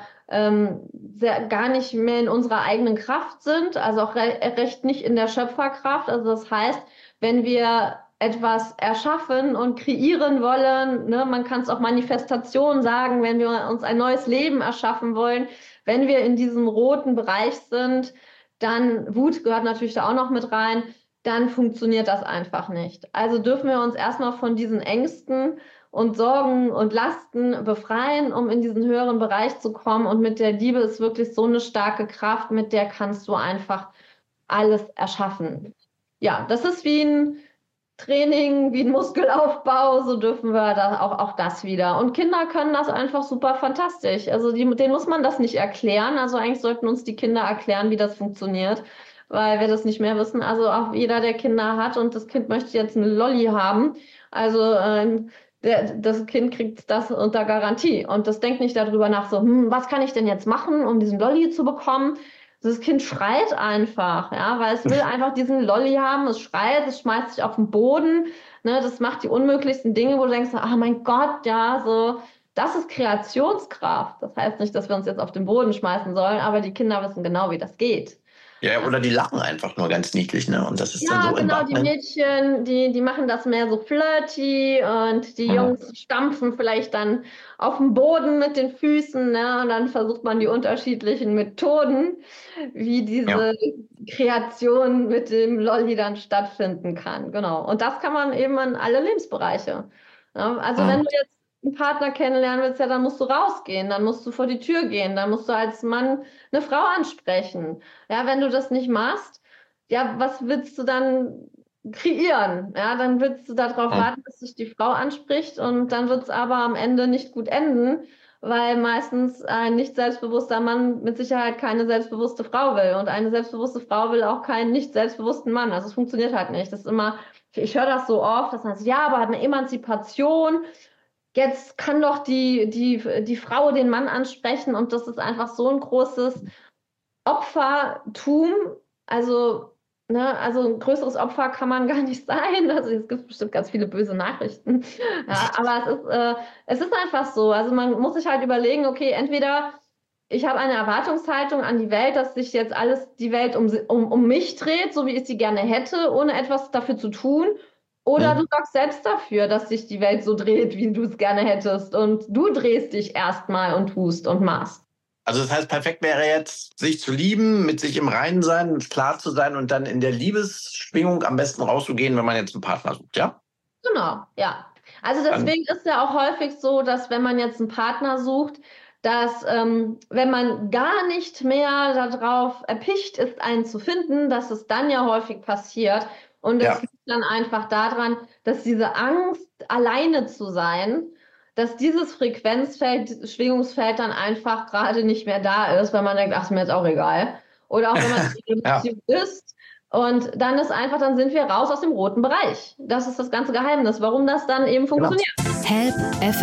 S1: gar nicht mehr in unserer eigenen Kraft sind, also auch recht nicht in der Schöpferkraft. Also das heißt, wenn wir etwas erschaffen und kreieren wollen, ne, man kann es auch Manifestation sagen, wenn wir uns ein neues Leben erschaffen wollen, wenn wir in diesem roten Bereich sind, dann Wut gehört natürlich da auch noch mit rein, dann funktioniert das einfach nicht. Also dürfen wir uns erstmal von diesen Ängsten und Sorgen und Lasten befreien, um in diesen höheren Bereich zu kommen. Und mit der Liebe ist wirklich so eine starke Kraft, mit der kannst du einfach alles erschaffen. Ja, das ist wie ein Training, wie ein Muskelaufbau, so dürfen wir da auch das wieder. Und Kinder können das einfach super fantastisch. Also denen muss man das nicht erklären. Also eigentlich sollten uns die Kinder erklären, wie das funktioniert, weil wir das nicht mehr wissen. Also auch jeder, der Kinder hat und das Kind möchte jetzt eine Lolli haben, also das Kind kriegt das unter Garantie und das denkt nicht darüber nach, so, was kann ich denn jetzt machen, um diesen Lolli zu bekommen? Das Kind schreit einfach, ja, weil es will einfach diesen Lolli haben, es schreit, es schmeißt sich auf den Boden, ne, das macht die unmöglichsten Dinge, wo du denkst, ah mein Gott, ja, so, das ist Kreationskraft. Das heißt nicht, dass wir uns jetzt auf den Boden schmeißen sollen, aber die Kinder wissen genau, wie das geht.
S2: Ja, oder die lachen einfach nur ganz niedlich, ne? Und das ist dann so
S1: genau, die Mädchen, die machen das mehr so flirty und die Jungs stampfen vielleicht dann auf den Boden mit den Füßen, ne? Und dann versucht man die unterschiedlichen Methoden, wie diese Kreation mit dem Lolli dann stattfinden kann. Genau. Und das kann man eben in alle Lebensbereiche. Ja, also wenn du jetzt einen Partner kennenlernen willst, ja, dann musst du rausgehen, dann musst du vor die Tür gehen, dann musst du als Mann eine Frau ansprechen. Ja, wenn du das nicht machst, ja, was willst du dann kreieren? Ja, dann willst du darauf warten, bis sich die Frau anspricht und dann wird es aber am Ende nicht gut enden, weil meistens ein nicht selbstbewusster Mann mit Sicherheit keine selbstbewusste Frau will und eine selbstbewusste Frau will auch keinen nicht selbstbewussten Mann. Also es funktioniert halt nicht. Das ist immer, ich höre das so oft, dass man sagt, ja, aber eine Emanzipation, jetzt kann doch die Frau den Mann ansprechen und das ist einfach so ein großes Opfertum, also, ne, also ein größeres Opfer kann man gar nicht sein. Also es gibt bestimmt ganz viele böse Nachrichten. Ja, aber es ist einfach so. Also man muss sich halt überlegen, okay, entweder ich habe eine Erwartungshaltung an die Welt, dass sich jetzt die Welt um mich dreht, so wie ich sie gerne hätte, ohne etwas dafür zu tun. Oder du sorgst selbst dafür, dass sich die Welt so dreht, wie du es gerne hättest. Und du drehst dich erstmal und tust und machst.
S2: Also das heißt, perfekt wäre jetzt, sich zu lieben, mit sich im Reinen sein, klar zu sein und dann in der Liebesschwingung am besten rauszugehen, wenn man jetzt einen Partner sucht, ja?
S1: Genau, ja. Also deswegen ist ja auch häufig so, dass wenn man jetzt einen Partner sucht, dass wenn man gar nicht mehr darauf erpicht ist, einen zu finden, dass es dann ja häufig passiert. Und das liegt dann einfach daran, dass diese Angst, alleine zu sein, dass dieses Frequenzfeld, Schwingungsfeld dann einfach gerade nicht mehr da ist, weil man denkt, ach, ist mir jetzt auch egal. Oder auch wenn man in einer Beziehung ist. Und dann sind wir raus aus dem roten Bereich. Das ist das ganze Geheimnis, warum das dann eben funktioniert.
S3: Help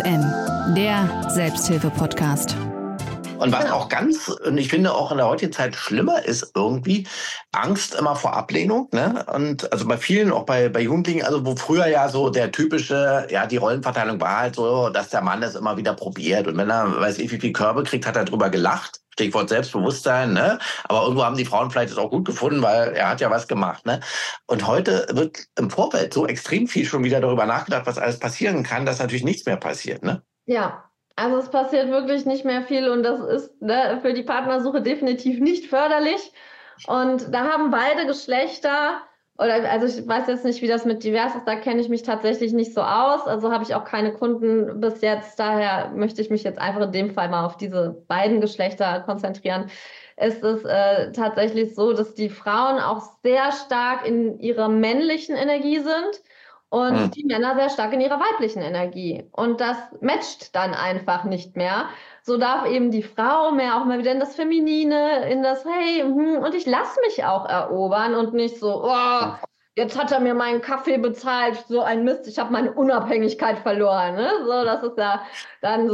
S3: FM, der Selbsthilfe-Podcast.
S2: Und was auch und ich finde auch in der heutigen Zeit schlimmer ist irgendwie Angst immer vor Ablehnung, ne? Und also bei vielen, auch bei Jugendlichen, also wo früher ja so der typische, ja, die Rollenverteilung war halt so, dass der Mann das immer wieder probiert. Und wenn er, weiß ich, wie viel Körbe kriegt, hat er drüber gelacht. Stichwort Selbstbewusstsein, ne? Aber irgendwo haben die Frauen vielleicht das auch gut gefunden, weil er hat ja was gemacht, ne? Und heute wird im Vorfeld so extrem viel schon wieder darüber nachgedacht, was alles passieren kann, dass natürlich nichts mehr passiert, ne?
S1: Ja. Also es passiert wirklich nicht mehr viel und das ist für die Partnersuche definitiv nicht förderlich. Und da haben beide Geschlechter, also ich weiß jetzt nicht, wie das mit divers ist, da kenne ich mich tatsächlich nicht so aus. Also habe ich auch keine Kunden bis jetzt. Daher möchte ich mich jetzt einfach in dem Fall mal auf diese beiden Geschlechter konzentrieren. Es ist tatsächlich so, dass die Frauen auch sehr stark in ihrer männlichen Energie sind. Und die Männer sehr stark in ihrer weiblichen Energie. Und das matcht dann einfach nicht mehr. So darf eben die Frau auch mal wieder in das Feminine, in das, hey, und ich lasse mich auch erobern und nicht so, oh, jetzt hat er mir meinen Kaffee bezahlt, so ein Mist, ich habe meine Unabhängigkeit verloren. Ne? So, das ist ja dann so,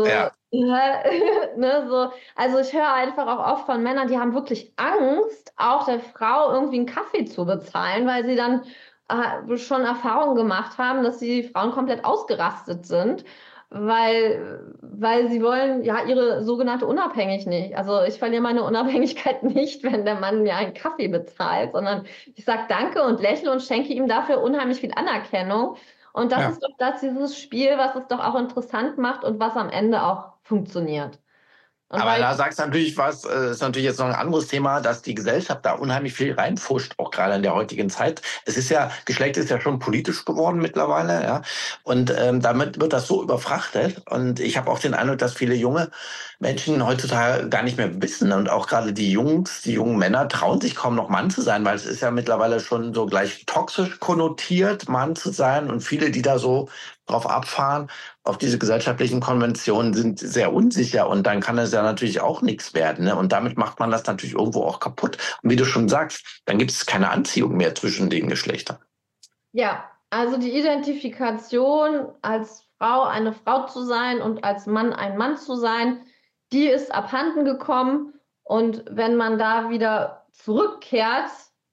S1: ne, so. Also ich höre einfach auch oft von Männern, die haben wirklich Angst, auch der Frau irgendwie einen Kaffee zu bezahlen, weil sie dann schon Erfahrungen gemacht haben, dass die Frauen komplett ausgerastet sind, weil sie wollen ja ihre sogenannte Unabhängigkeit nicht. Also ich verliere meine Unabhängigkeit nicht, wenn der Mann mir einen Kaffee bezahlt, sondern ich sage Danke und lächle und schenke ihm dafür unheimlich viel Anerkennung. Und das ist doch dieses Spiel, was es doch auch interessant macht und was am Ende auch funktioniert.
S2: Aber da sagst du natürlich was, ist natürlich jetzt noch ein anderes Thema, dass die Gesellschaft da unheimlich viel reinfuscht, auch gerade in der heutigen Zeit. Geschlecht ist ja schon politisch geworden mittlerweile, ja. Und damit wird das so überfrachtet. Und ich habe auch den Eindruck, dass viele junge Menschen heutzutage gar nicht mehr wissen. Und auch gerade die jungen Männer trauen sich kaum noch Mann zu sein, weil es ist ja mittlerweile schon so gleich toxisch konnotiert, Mann zu sein. Und viele, die da so drauf abfahren, auf diese gesellschaftlichen Konventionen, sind sehr unsicher und dann kann es ja natürlich auch nichts werden. Ne? Und damit macht man das natürlich irgendwo auch kaputt. Und wie du schon sagst, dann gibt es keine Anziehung mehr zwischen den Geschlechtern.
S1: Ja, also die Identifikation als Frau eine Frau zu sein und als Mann ein Mann zu sein, die ist abhanden gekommen. Und wenn man da wieder zurückkehrt,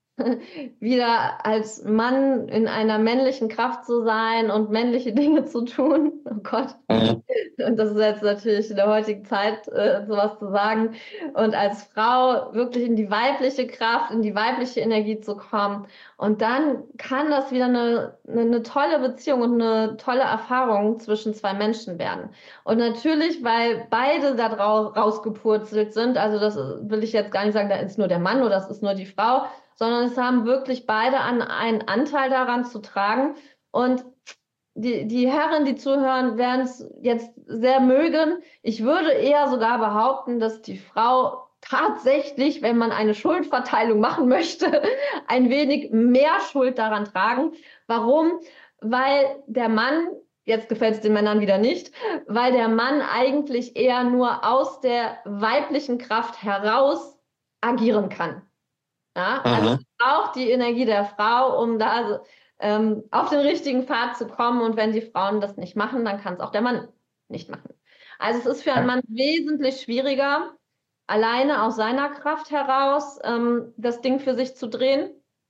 S1: wieder als Mann in einer männlichen Kraft zu sein und männliche Dinge zu tun. Oh Gott. Und das ist jetzt natürlich in der heutigen Zeit sowas zu sagen. Und als Frau wirklich in die weibliche Kraft, in die weibliche Energie zu kommen. Und dann kann das wieder eine tolle Beziehung und eine tolle Erfahrung zwischen zwei Menschen werden. Und natürlich, weil beide da rausgepurzelt sind, also das will ich jetzt gar nicht sagen, da ist nur der Mann oder das ist nur die Frau, sondern es haben wirklich beide einen Anteil daran zu tragen. Und die Herren, die zuhören, werden es jetzt sehr mögen. Ich würde eher sogar behaupten, dass die Frau tatsächlich, wenn man eine Schuldverteilung machen möchte, ein wenig mehr Schuld daran tragen. Warum? Weil der Mann jetzt gefällt es den Männern wieder nicht, weil der Mann eigentlich eher nur aus der weiblichen Kraft heraus agieren kann. Ja? Also es braucht die Energie der Frau, um da auf den richtigen Pfad zu kommen. Und wenn die Frauen das nicht machen, dann kann es auch der Mann nicht machen. Also es ist für einen Mann wesentlich schwieriger, alleine aus seiner Kraft heraus das Ding für sich zu drehen,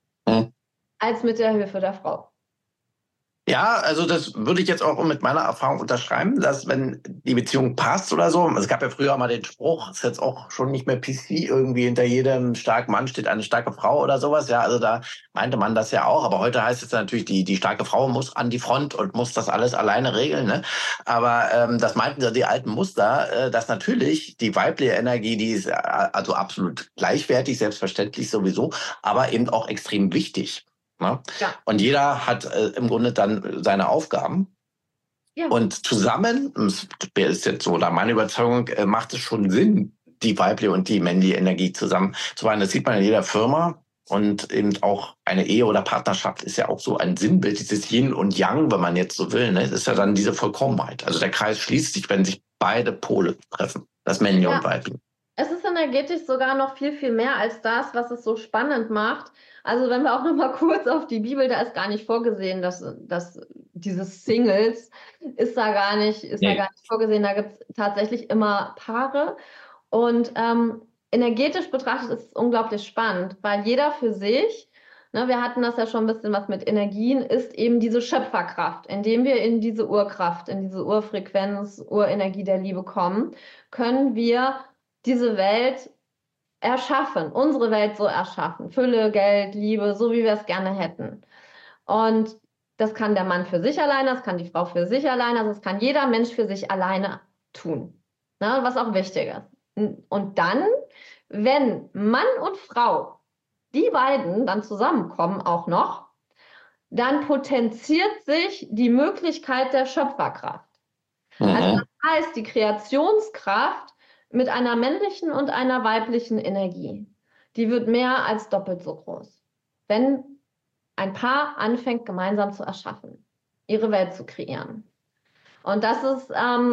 S1: als mit der Hilfe der Frau.
S2: Ja, also das würde ich jetzt auch mit meiner Erfahrung unterschreiben, dass wenn die Beziehung passt oder so, es gab ja früher mal den Spruch, ist jetzt auch schon nicht mehr PC, irgendwie hinter jedem starken Mann steht eine starke Frau oder sowas, ja, also da meinte man das ja auch, aber heute heißt es natürlich, die starke Frau muss an die Front und muss das alles alleine regeln, ne? Aber das meinten ja die alten Muster, dass natürlich die weibliche Energie, die ist also absolut gleichwertig, selbstverständlich sowieso, aber eben auch extrem wichtig. Ne? Ja. Und jeder hat im Grunde dann seine Aufgaben. Ja. Und zusammen, das ist jetzt so, da meine Überzeugung, macht es schon Sinn, die weibliche und die männliche Energie zusammen zu vereinen. Das sieht man in jeder Firma. Und eben auch eine Ehe oder Partnerschaft ist ja auch so ein Sinnbild, dieses Yin und Yang, wenn man jetzt so will. Ne? Das ist ja dann diese Vollkommenheit. Also der Kreis schließt sich, wenn sich beide Pole treffen, das männliche und weibliche.
S1: Es ist energetisch sogar noch viel, viel mehr als das, was es so spannend macht. Also wenn wir auch noch mal kurz auf die Bibel, da ist gar nicht vorgesehen, dass dieses Singles ist da gar nicht vorgesehen. Da gibt es tatsächlich immer Paare. Und energetisch betrachtet ist es unglaublich spannend, weil jeder für sich, ne, wir hatten das ja schon ein bisschen was mit Energien, ist eben diese Schöpferkraft. Indem wir in diese Urkraft, in diese Urfrequenz, Urenergie der Liebe kommen, können wir diese Welt erschaffen, unsere Welt so erschaffen. Fülle, Geld, Liebe, so wie wir es gerne hätten. Und das kann der Mann für sich alleine, das kann die Frau für sich alleine, also das kann jeder Mensch für sich alleine tun. Ne, was auch wichtig ist. Und dann, wenn Mann und Frau, die beiden dann zusammenkommen auch noch, dann potenziert sich die Möglichkeit der Schöpferkraft. Also das heißt, die Kreationskraft mit einer männlichen und einer weiblichen Energie, die wird mehr als doppelt so groß, wenn ein Paar anfängt, gemeinsam zu erschaffen, ihre Welt zu kreieren. Und das ist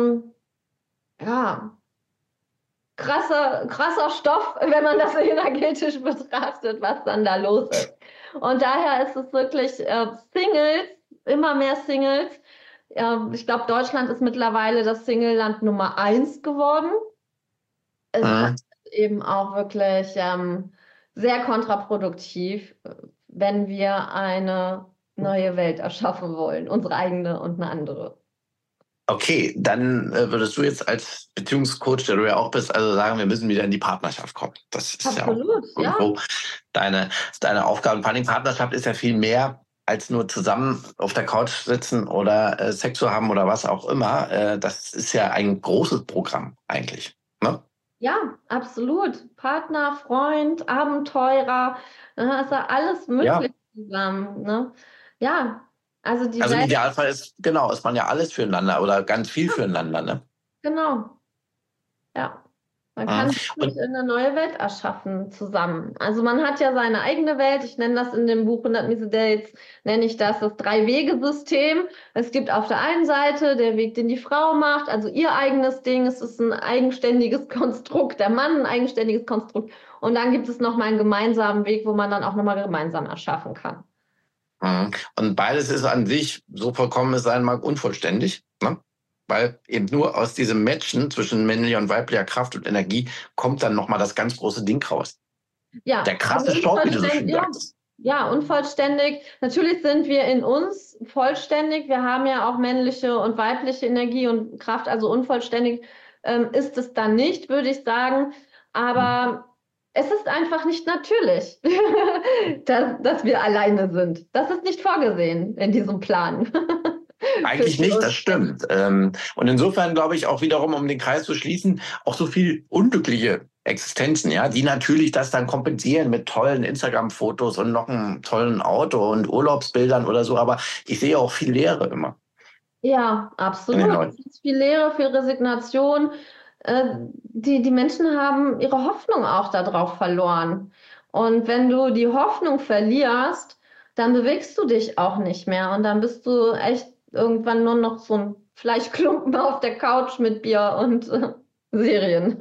S1: krasser Stoff, wenn man das energetisch betrachtet, was dann da los ist. Und daher ist es wirklich Singles, immer mehr Singles. Ich glaube, Deutschland ist mittlerweile das Single-Land Nummer 1 geworden. Es ist eben auch wirklich sehr kontraproduktiv, wenn wir eine neue Welt erschaffen wollen, unsere eigene und eine andere.
S2: Okay, dann würdest du jetzt als Beziehungscoach, der du ja auch bist, also sagen, wir müssen wieder in die Partnerschaft kommen. Das ist absolut, ja auch irgendwo deine Aufgabe. Vor allem Partnerschaft ist ja viel mehr als nur zusammen auf der Couch sitzen oder Sex zu haben oder was auch immer. Das ist ja ein großes Programm eigentlich, ne?
S1: Ja, absolut. Partner, Freund, Abenteurer, ist ja alles möglich zusammen. Ne? Ja, also im
S2: Idealfall ist man ja alles füreinander oder ganz viel füreinander. Ne?
S1: Genau. Ja. Man kann sich eine neue Welt erschaffen zusammen. Also man hat ja seine eigene Welt. Ich nenne das in dem Buch 100 miese Dates, nenne ich das 3-Wege-System. Es gibt auf der einen Seite der Weg, den die Frau macht, also ihr eigenes Ding. Es ist ein eigenständiges Konstrukt, der Mann ein eigenständiges Konstrukt. Und dann gibt es nochmal einen gemeinsamen Weg, wo man dann auch nochmal gemeinsam erschaffen kann.
S2: Und beides ist an sich, so vollkommen es sein mag, unvollständig, ne? Weil eben nur aus diesem Matchen zwischen männlicher und weiblicher Kraft und Energie kommt dann nochmal das ganz große Ding raus.
S1: Ja,
S2: der krasse Stoff, wie du so schön sagst.
S1: Ja, unvollständig. Natürlich sind wir in uns vollständig. Wir haben ja auch männliche und weibliche Energie und Kraft, also unvollständig ist es dann nicht, würde ich sagen. Aber es ist einfach nicht natürlich, dass wir alleine sind. Das ist nicht vorgesehen in diesem Plan.
S2: Eigentlich nicht, das stimmt. Und insofern glaube ich auch wiederum, um den Kreis zu schließen, auch so viel unglückliche Existenzen, ja, die natürlich das dann kompensieren mit tollen Instagram-Fotos und noch einem tollen Auto und Urlaubsbildern oder so. Aber ich sehe auch viel Leere immer.
S1: Ja, absolut. Viel Leere, viel Resignation. Die Menschen haben ihre Hoffnung auch darauf verloren. Und wenn du die Hoffnung verlierst, dann bewegst du dich auch nicht mehr. Und dann bist du echt irgendwann nur noch so ein Fleischklumpen auf der Couch mit Bier und Serien.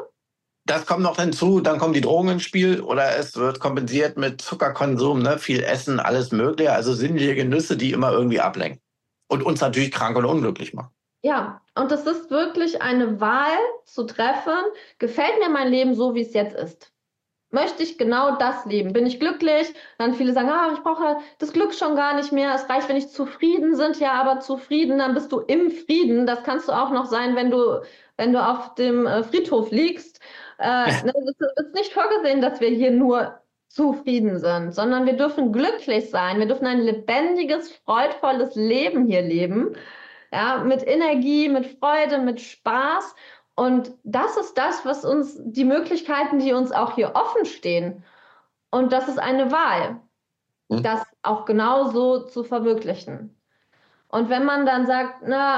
S2: Das kommt noch hinzu, dann kommen die Drogen ins Spiel oder es wird kompensiert mit Zuckerkonsum, ne? Viel Essen, alles Mögliche, also sinnliche Genüsse, die immer irgendwie ablenken und uns natürlich krank und unglücklich machen.
S1: Ja, und es ist wirklich eine Wahl zu treffen. Gefällt mir mein Leben so, wie es jetzt ist? Möchte ich genau das leben? Bin ich glücklich? Dann viele sagen, ich brauche das Glück schon gar nicht mehr. Es reicht, wenn ich zufrieden sind. Ja, aber zufrieden, dann bist du im Frieden. Das kannst du auch noch sein, wenn du auf dem Friedhof liegst. Es ist nicht vorgesehen, dass wir hier nur zufrieden sind, sondern wir dürfen glücklich sein. Wir dürfen ein lebendiges, freudvolles Leben hier leben. Ja, mit Energie, mit Freude, mit Spaß. Und das ist das, was uns, die Möglichkeiten, die uns auch hier offen stehen. Und das ist eine Wahl, das auch genauso zu verwirklichen. Und wenn man dann sagt,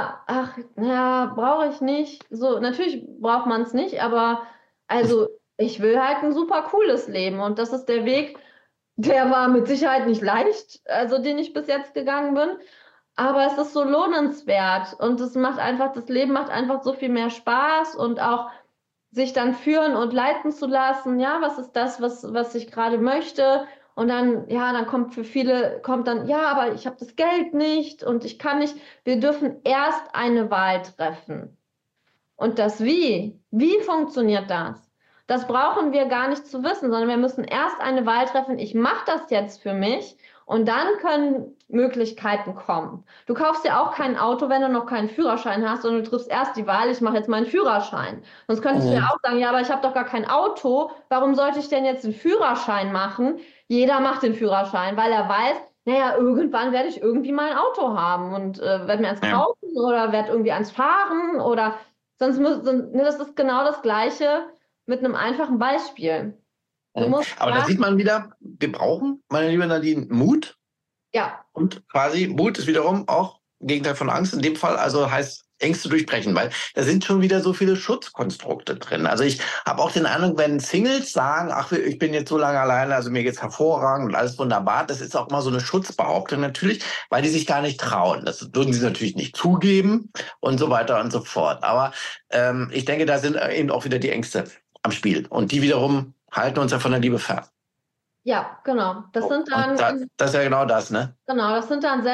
S1: brauche ich nicht, so, natürlich braucht man es nicht, aber also ich will halt ein super cooles Leben. Und das ist der Weg, der war mit Sicherheit nicht leicht, also den ich bis jetzt gegangen bin. Aber es ist so lohnenswert und das Leben macht einfach so viel mehr Spaß und auch sich dann führen und leiten zu lassen. Ja, was ist das, was ich gerade möchte? Und dann kommt für viele, aber ich habe das Geld nicht und ich kann nicht. Wir dürfen erst eine Wahl treffen. Und das wie funktioniert das? Das brauchen wir gar nicht zu wissen, sondern wir müssen erst eine Wahl treffen. Ich mache das jetzt für mich. Und dann können Möglichkeiten kommen. Du kaufst ja auch kein Auto, wenn du noch keinen Führerschein hast, sondern du triffst erst die Wahl, ich mache jetzt meinen Führerschein. Sonst könntest du ja auch sagen, ja, aber ich habe doch gar kein Auto. Warum sollte ich denn jetzt einen Führerschein machen? Jeder macht den Führerschein, weil er weiß, irgendwann werde ich irgendwie mal ein Auto haben und werde mir eins kaufen oder werde irgendwie eins fahren oder das ist genau das Gleiche mit einem einfachen Beispiel.
S2: Aber da sieht man wieder, wir brauchen, meine liebe Nadine, Mut.
S1: Ja.
S2: Und quasi Mut ist wiederum auch Gegenteil von Angst in dem Fall, also heißt Ängste durchbrechen, weil da sind schon wieder so viele Schutzkonstrukte drin. Also ich habe auch den Eindruck, wenn Singles sagen, ich bin jetzt so lange alleine, also mir geht's hervorragend und alles wunderbar, das ist auch mal so eine Schutzbehauptung natürlich, weil die sich gar nicht trauen. Das würden sie natürlich nicht zugeben und so weiter und so fort. Aber ich denke, da sind eben auch wieder die Ängste am Spiel und die wiederum halten uns ja von der Liebe fern.
S1: Ja, genau. Das sind dann.
S2: Das ist ja genau das, ne?
S1: Genau, das sind dann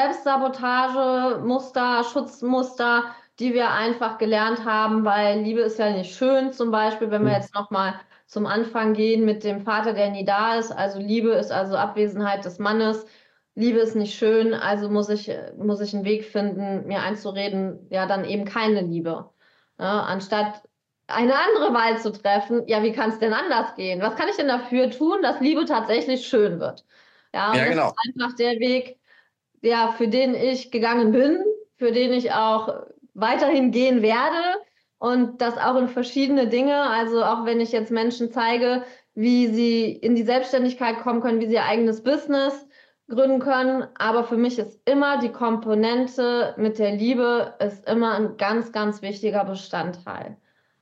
S1: Selbstsabotagemuster, Schutzmuster, die wir einfach gelernt haben, weil Liebe ist ja nicht schön, zum Beispiel, wenn wir jetzt nochmal zum Anfang gehen mit dem Vater, der nie da ist. Also Liebe ist also Abwesenheit des Mannes. Liebe ist nicht schön, also muss ich einen Weg finden, mir einzureden, ja, dann eben keine Liebe. Ja, anstatt eine andere Wahl zu treffen, ja, wie kann es denn anders gehen? Was kann ich denn dafür tun, dass Liebe tatsächlich schön wird? Ja, und das ist einfach der Weg, ja, für den ich gegangen bin, für den ich auch weiterhin gehen werde und das auch in verschiedene Dinge. Also auch wenn ich jetzt Menschen zeige, wie sie in die Selbstständigkeit kommen können, wie sie ihr eigenes Business gründen können. Aber für mich ist immer die Komponente mit der Liebe ist immer ein ganz, ganz wichtiger Bestandteil.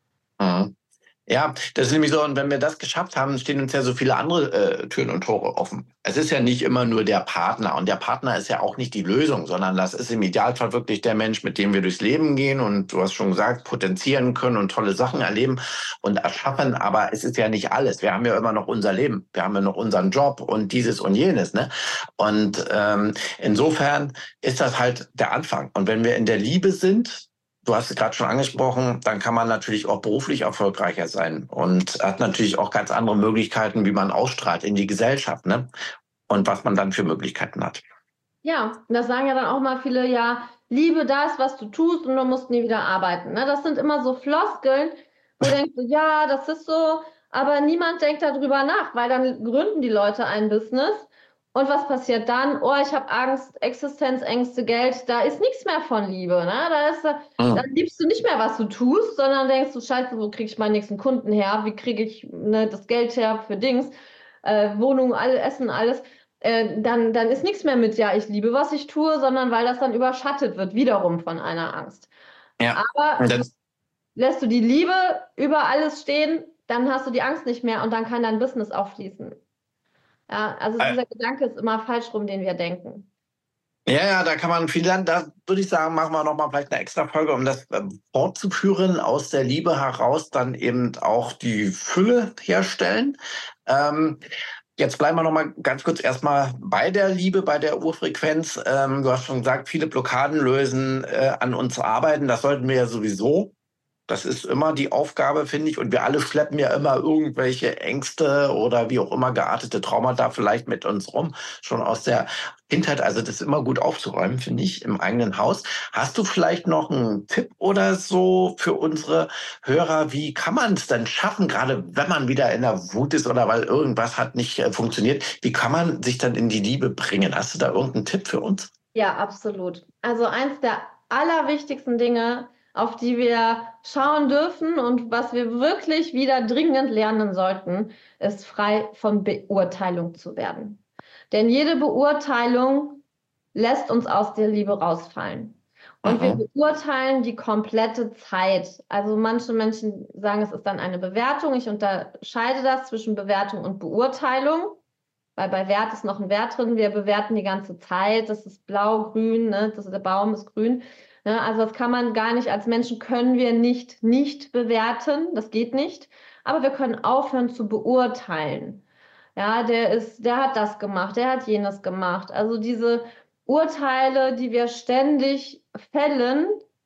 S2: Ja, das ist nämlich so, und wenn wir das geschafft haben, stehen uns ja so viele andere Türen und Tore offen. Es ist ja nicht immer nur der Partner und der Partner ist ja auch nicht die Lösung, sondern das ist im Idealfall wirklich der Mensch, mit dem wir durchs Leben gehen und du hast schon gesagt, potenzieren können und tolle Sachen erleben und erschaffen, aber es ist ja nicht alles. Wir haben ja immer noch unser Leben, wir haben ja noch unseren Job und dieses und jenes, ne? Und insofern ist das halt der Anfang. Und wenn wir in der Liebe sind, du hast es gerade schon angesprochen, dann kann man natürlich auch beruflich erfolgreicher sein und hat natürlich auch ganz andere Möglichkeiten, wie man ausstrahlt in die Gesellschaft, ne? Und was man dann für Möglichkeiten hat.
S1: Ja, das sagen ja dann auch mal viele, ja, liebe das, was du tust und du musst nie wieder arbeiten. Ne? Das sind immer so Floskeln, wo du denkst, ja, das ist so, aber niemand denkt darüber nach, weil dann gründen die Leute ein Business. Und was passiert dann? Oh, ich habe Angst, Existenzängste, Geld, da ist nichts mehr von Liebe. Ne? Dann liebst du nicht mehr, was du tust, sondern denkst du, scheiße, wo kriege ich meinen nächsten Kunden her? Wie kriege ich das Geld her für Dings? Wohnung, Essen, alles. Dann ist nichts mehr mit, ja, ich liebe, was ich tue, sondern weil das dann überschattet wird, wiederum von einer Angst.
S2: Ja.
S1: Aber lässt du die Liebe über alles stehen, dann hast du die Angst nicht mehr und dann kann dein Business auch fließen. Ja, also dieser Gedanke ist immer falsch rum, den wir denken.
S2: Ja, da kann man viel lernen. Da würde ich sagen, machen wir nochmal vielleicht eine extra Folge, um das fortzuführen, aus der Liebe heraus dann eben auch die Fülle herstellen. Jetzt bleiben wir nochmal ganz kurz erstmal bei der Liebe, bei der Urfrequenz. Du hast schon gesagt, viele Blockaden lösen, an uns arbeiten. Das sollten wir ja sowieso. Das ist immer die Aufgabe, finde ich. Und wir alle schleppen ja immer irgendwelche Ängste oder wie auch immer geartete Traumata vielleicht mit uns rum, schon aus der Kindheit. Also das ist immer gut aufzuräumen, finde ich, im eigenen Haus. Hast du vielleicht noch einen Tipp oder so für unsere Hörer? Wie kann man es denn schaffen, gerade wenn man wieder in der Wut ist oder weil irgendwas hat nicht funktioniert? Wie kann man sich dann in die Liebe bringen? Hast du da irgendeinen Tipp für uns?
S1: Ja, absolut. Also eins der allerwichtigsten Dinge, auf die wir schauen dürfen und was wir wirklich wieder dringend lernen sollten, ist frei von Beurteilung zu werden. Denn jede Beurteilung lässt uns aus der Liebe rausfallen. Und wir beurteilen die komplette Zeit. Also manche Menschen sagen, es ist dann eine Bewertung. Ich unterscheide das zwischen Bewertung und Beurteilung, weil bei Wert ist noch ein Wert drin. Wir bewerten die ganze Zeit. Das ist blau, grün, ne? Der Baum ist grün. Also das kann man gar nicht, als Menschen können wir nicht bewerten, das geht nicht, aber wir können aufhören zu beurteilen. Ja, der hat das gemacht, der hat jenes gemacht. Also diese Urteile, die wir ständig fällen,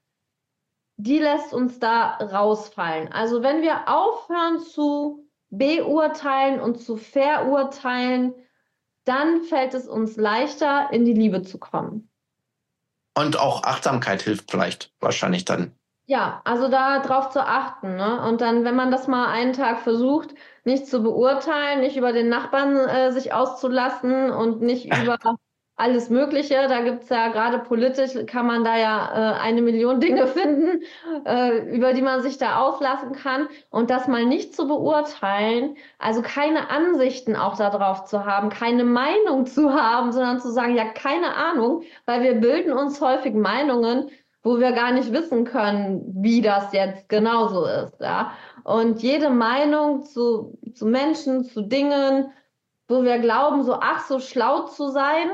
S1: die lässt uns da rausfallen. Also wenn wir aufhören zu beurteilen und zu verurteilen, dann fällt es uns leichter, in die Liebe zu kommen.
S2: Und auch Achtsamkeit hilft vielleicht wahrscheinlich dann.
S1: Ja, also da drauf zu achten, ne? Und dann, wenn man das mal einen Tag versucht, nicht zu beurteilen, nicht über den Nachbarn sich auszulassen und nicht über alles Mögliche. Da gibt's ja gerade politisch, kann man da ja 1 Million Dinge finden, über die man sich da auslassen kann. Und das mal nicht zu beurteilen, also keine Ansichten auch darauf zu haben, keine Meinung zu haben, sondern zu sagen, ja, keine Ahnung, weil wir bilden uns häufig Meinungen, wo wir gar nicht wissen können, wie das jetzt genauso ist. Ja? Und jede Meinung zu Menschen, zu Dingen, wo wir glauben, so schlau zu sein,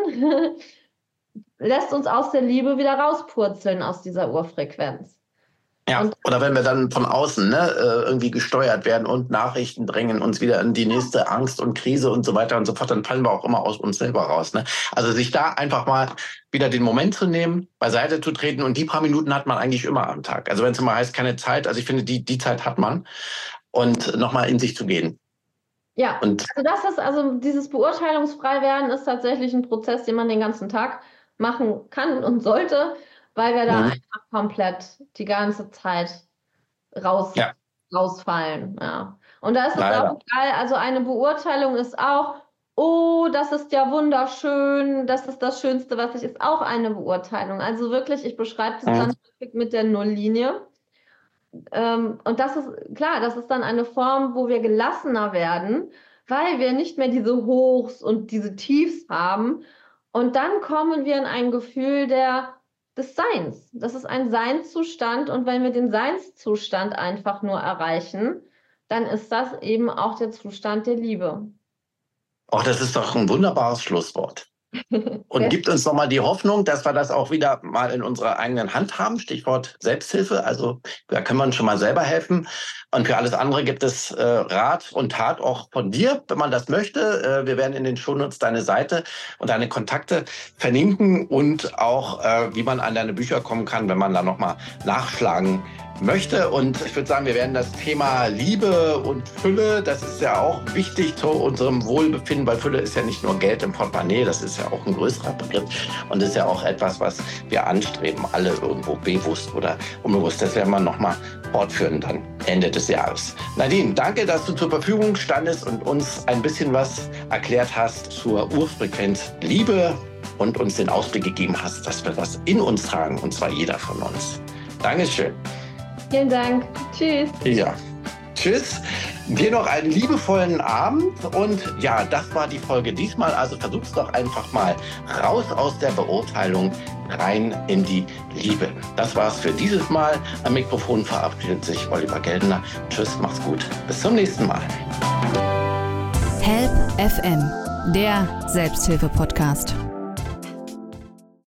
S1: lässt uns aus der Liebe wieder rauspurzeln aus dieser Urfrequenz.
S2: Ja, oder wenn wir dann von außen irgendwie gesteuert werden und Nachrichten drängen uns wieder in die nächste Angst und Krise und so weiter und so fort, dann fallen wir auch immer aus uns selber raus. Ne? Also sich da einfach mal wieder den Moment zu nehmen, beiseite zu treten, und die paar Minuten hat man eigentlich immer am Tag. Also wenn es immer heißt, keine Zeit, also ich finde, die Zeit hat man, und nochmal in sich zu gehen.
S1: Ja, also dieses Beurteilungsfreiwerden ist tatsächlich ein Prozess, den man den ganzen Tag machen kann und sollte, weil wir da einfach komplett die ganze Zeit rausfallen. Ja. Und da ist es auch egal, also eine Beurteilung ist auch, oh, das ist ja wunderschön, das ist das Schönste, was ich, ist auch eine Beurteilung. Also wirklich, ich beschreibe das dann mit der Nulllinie. Und das ist klar, das ist dann eine Form, wo wir gelassener werden, weil wir nicht mehr diese Hochs und diese Tiefs haben. Und dann kommen wir in ein Gefühl des Seins. Das ist ein Seinszustand. Und wenn wir den Seinszustand einfach nur erreichen, dann ist das eben auch der Zustand der Liebe.
S2: Oh, das ist doch ein wunderbares Schlusswort. Und gibt uns nochmal die Hoffnung, dass wir das auch wieder mal in unserer eigenen Hand haben. Stichwort Selbsthilfe. Also da können wir uns schon mal selber helfen. Und für alles andere gibt es Rat und Tat auch von dir, wenn man das möchte. Wir werden in den Shownotes deine Seite und deine Kontakte verlinken und auch, wie man an deine Bücher kommen kann, wenn man da nochmal nachschlagen möchte. Und ich würde sagen, wir werden das Thema Liebe und Fülle, das ist ja auch wichtig zu unserem Wohlbefinden, weil Fülle ist ja nicht nur Geld im Portemonnaie, das ist ja auch ein größerer Begriff und ist ja auch etwas, was wir anstreben, alle irgendwo bewusst oder unbewusst. Das werden wir nochmal fortführen dann Ende des Jahres. Nadine, danke, dass du zur Verfügung standest und uns ein bisschen was erklärt hast zur Urfrequenz Liebe und uns den Ausblick gegeben hast, dass wir das in uns tragen, und zwar jeder von uns. Dankeschön.
S1: Vielen Dank. Tschüss.
S2: Ja. Tschüss. Dir noch einen liebevollen Abend. Und ja, das war die Folge diesmal. Also versuch's doch einfach mal raus aus der Beurteilung, rein in die Liebe. Das war's für dieses Mal. Am Mikrofon verabschiedet sich Oliver Geldner. Tschüss, macht's gut. Bis zum nächsten Mal.
S3: Help FM, der Selbsthilfe-Podcast.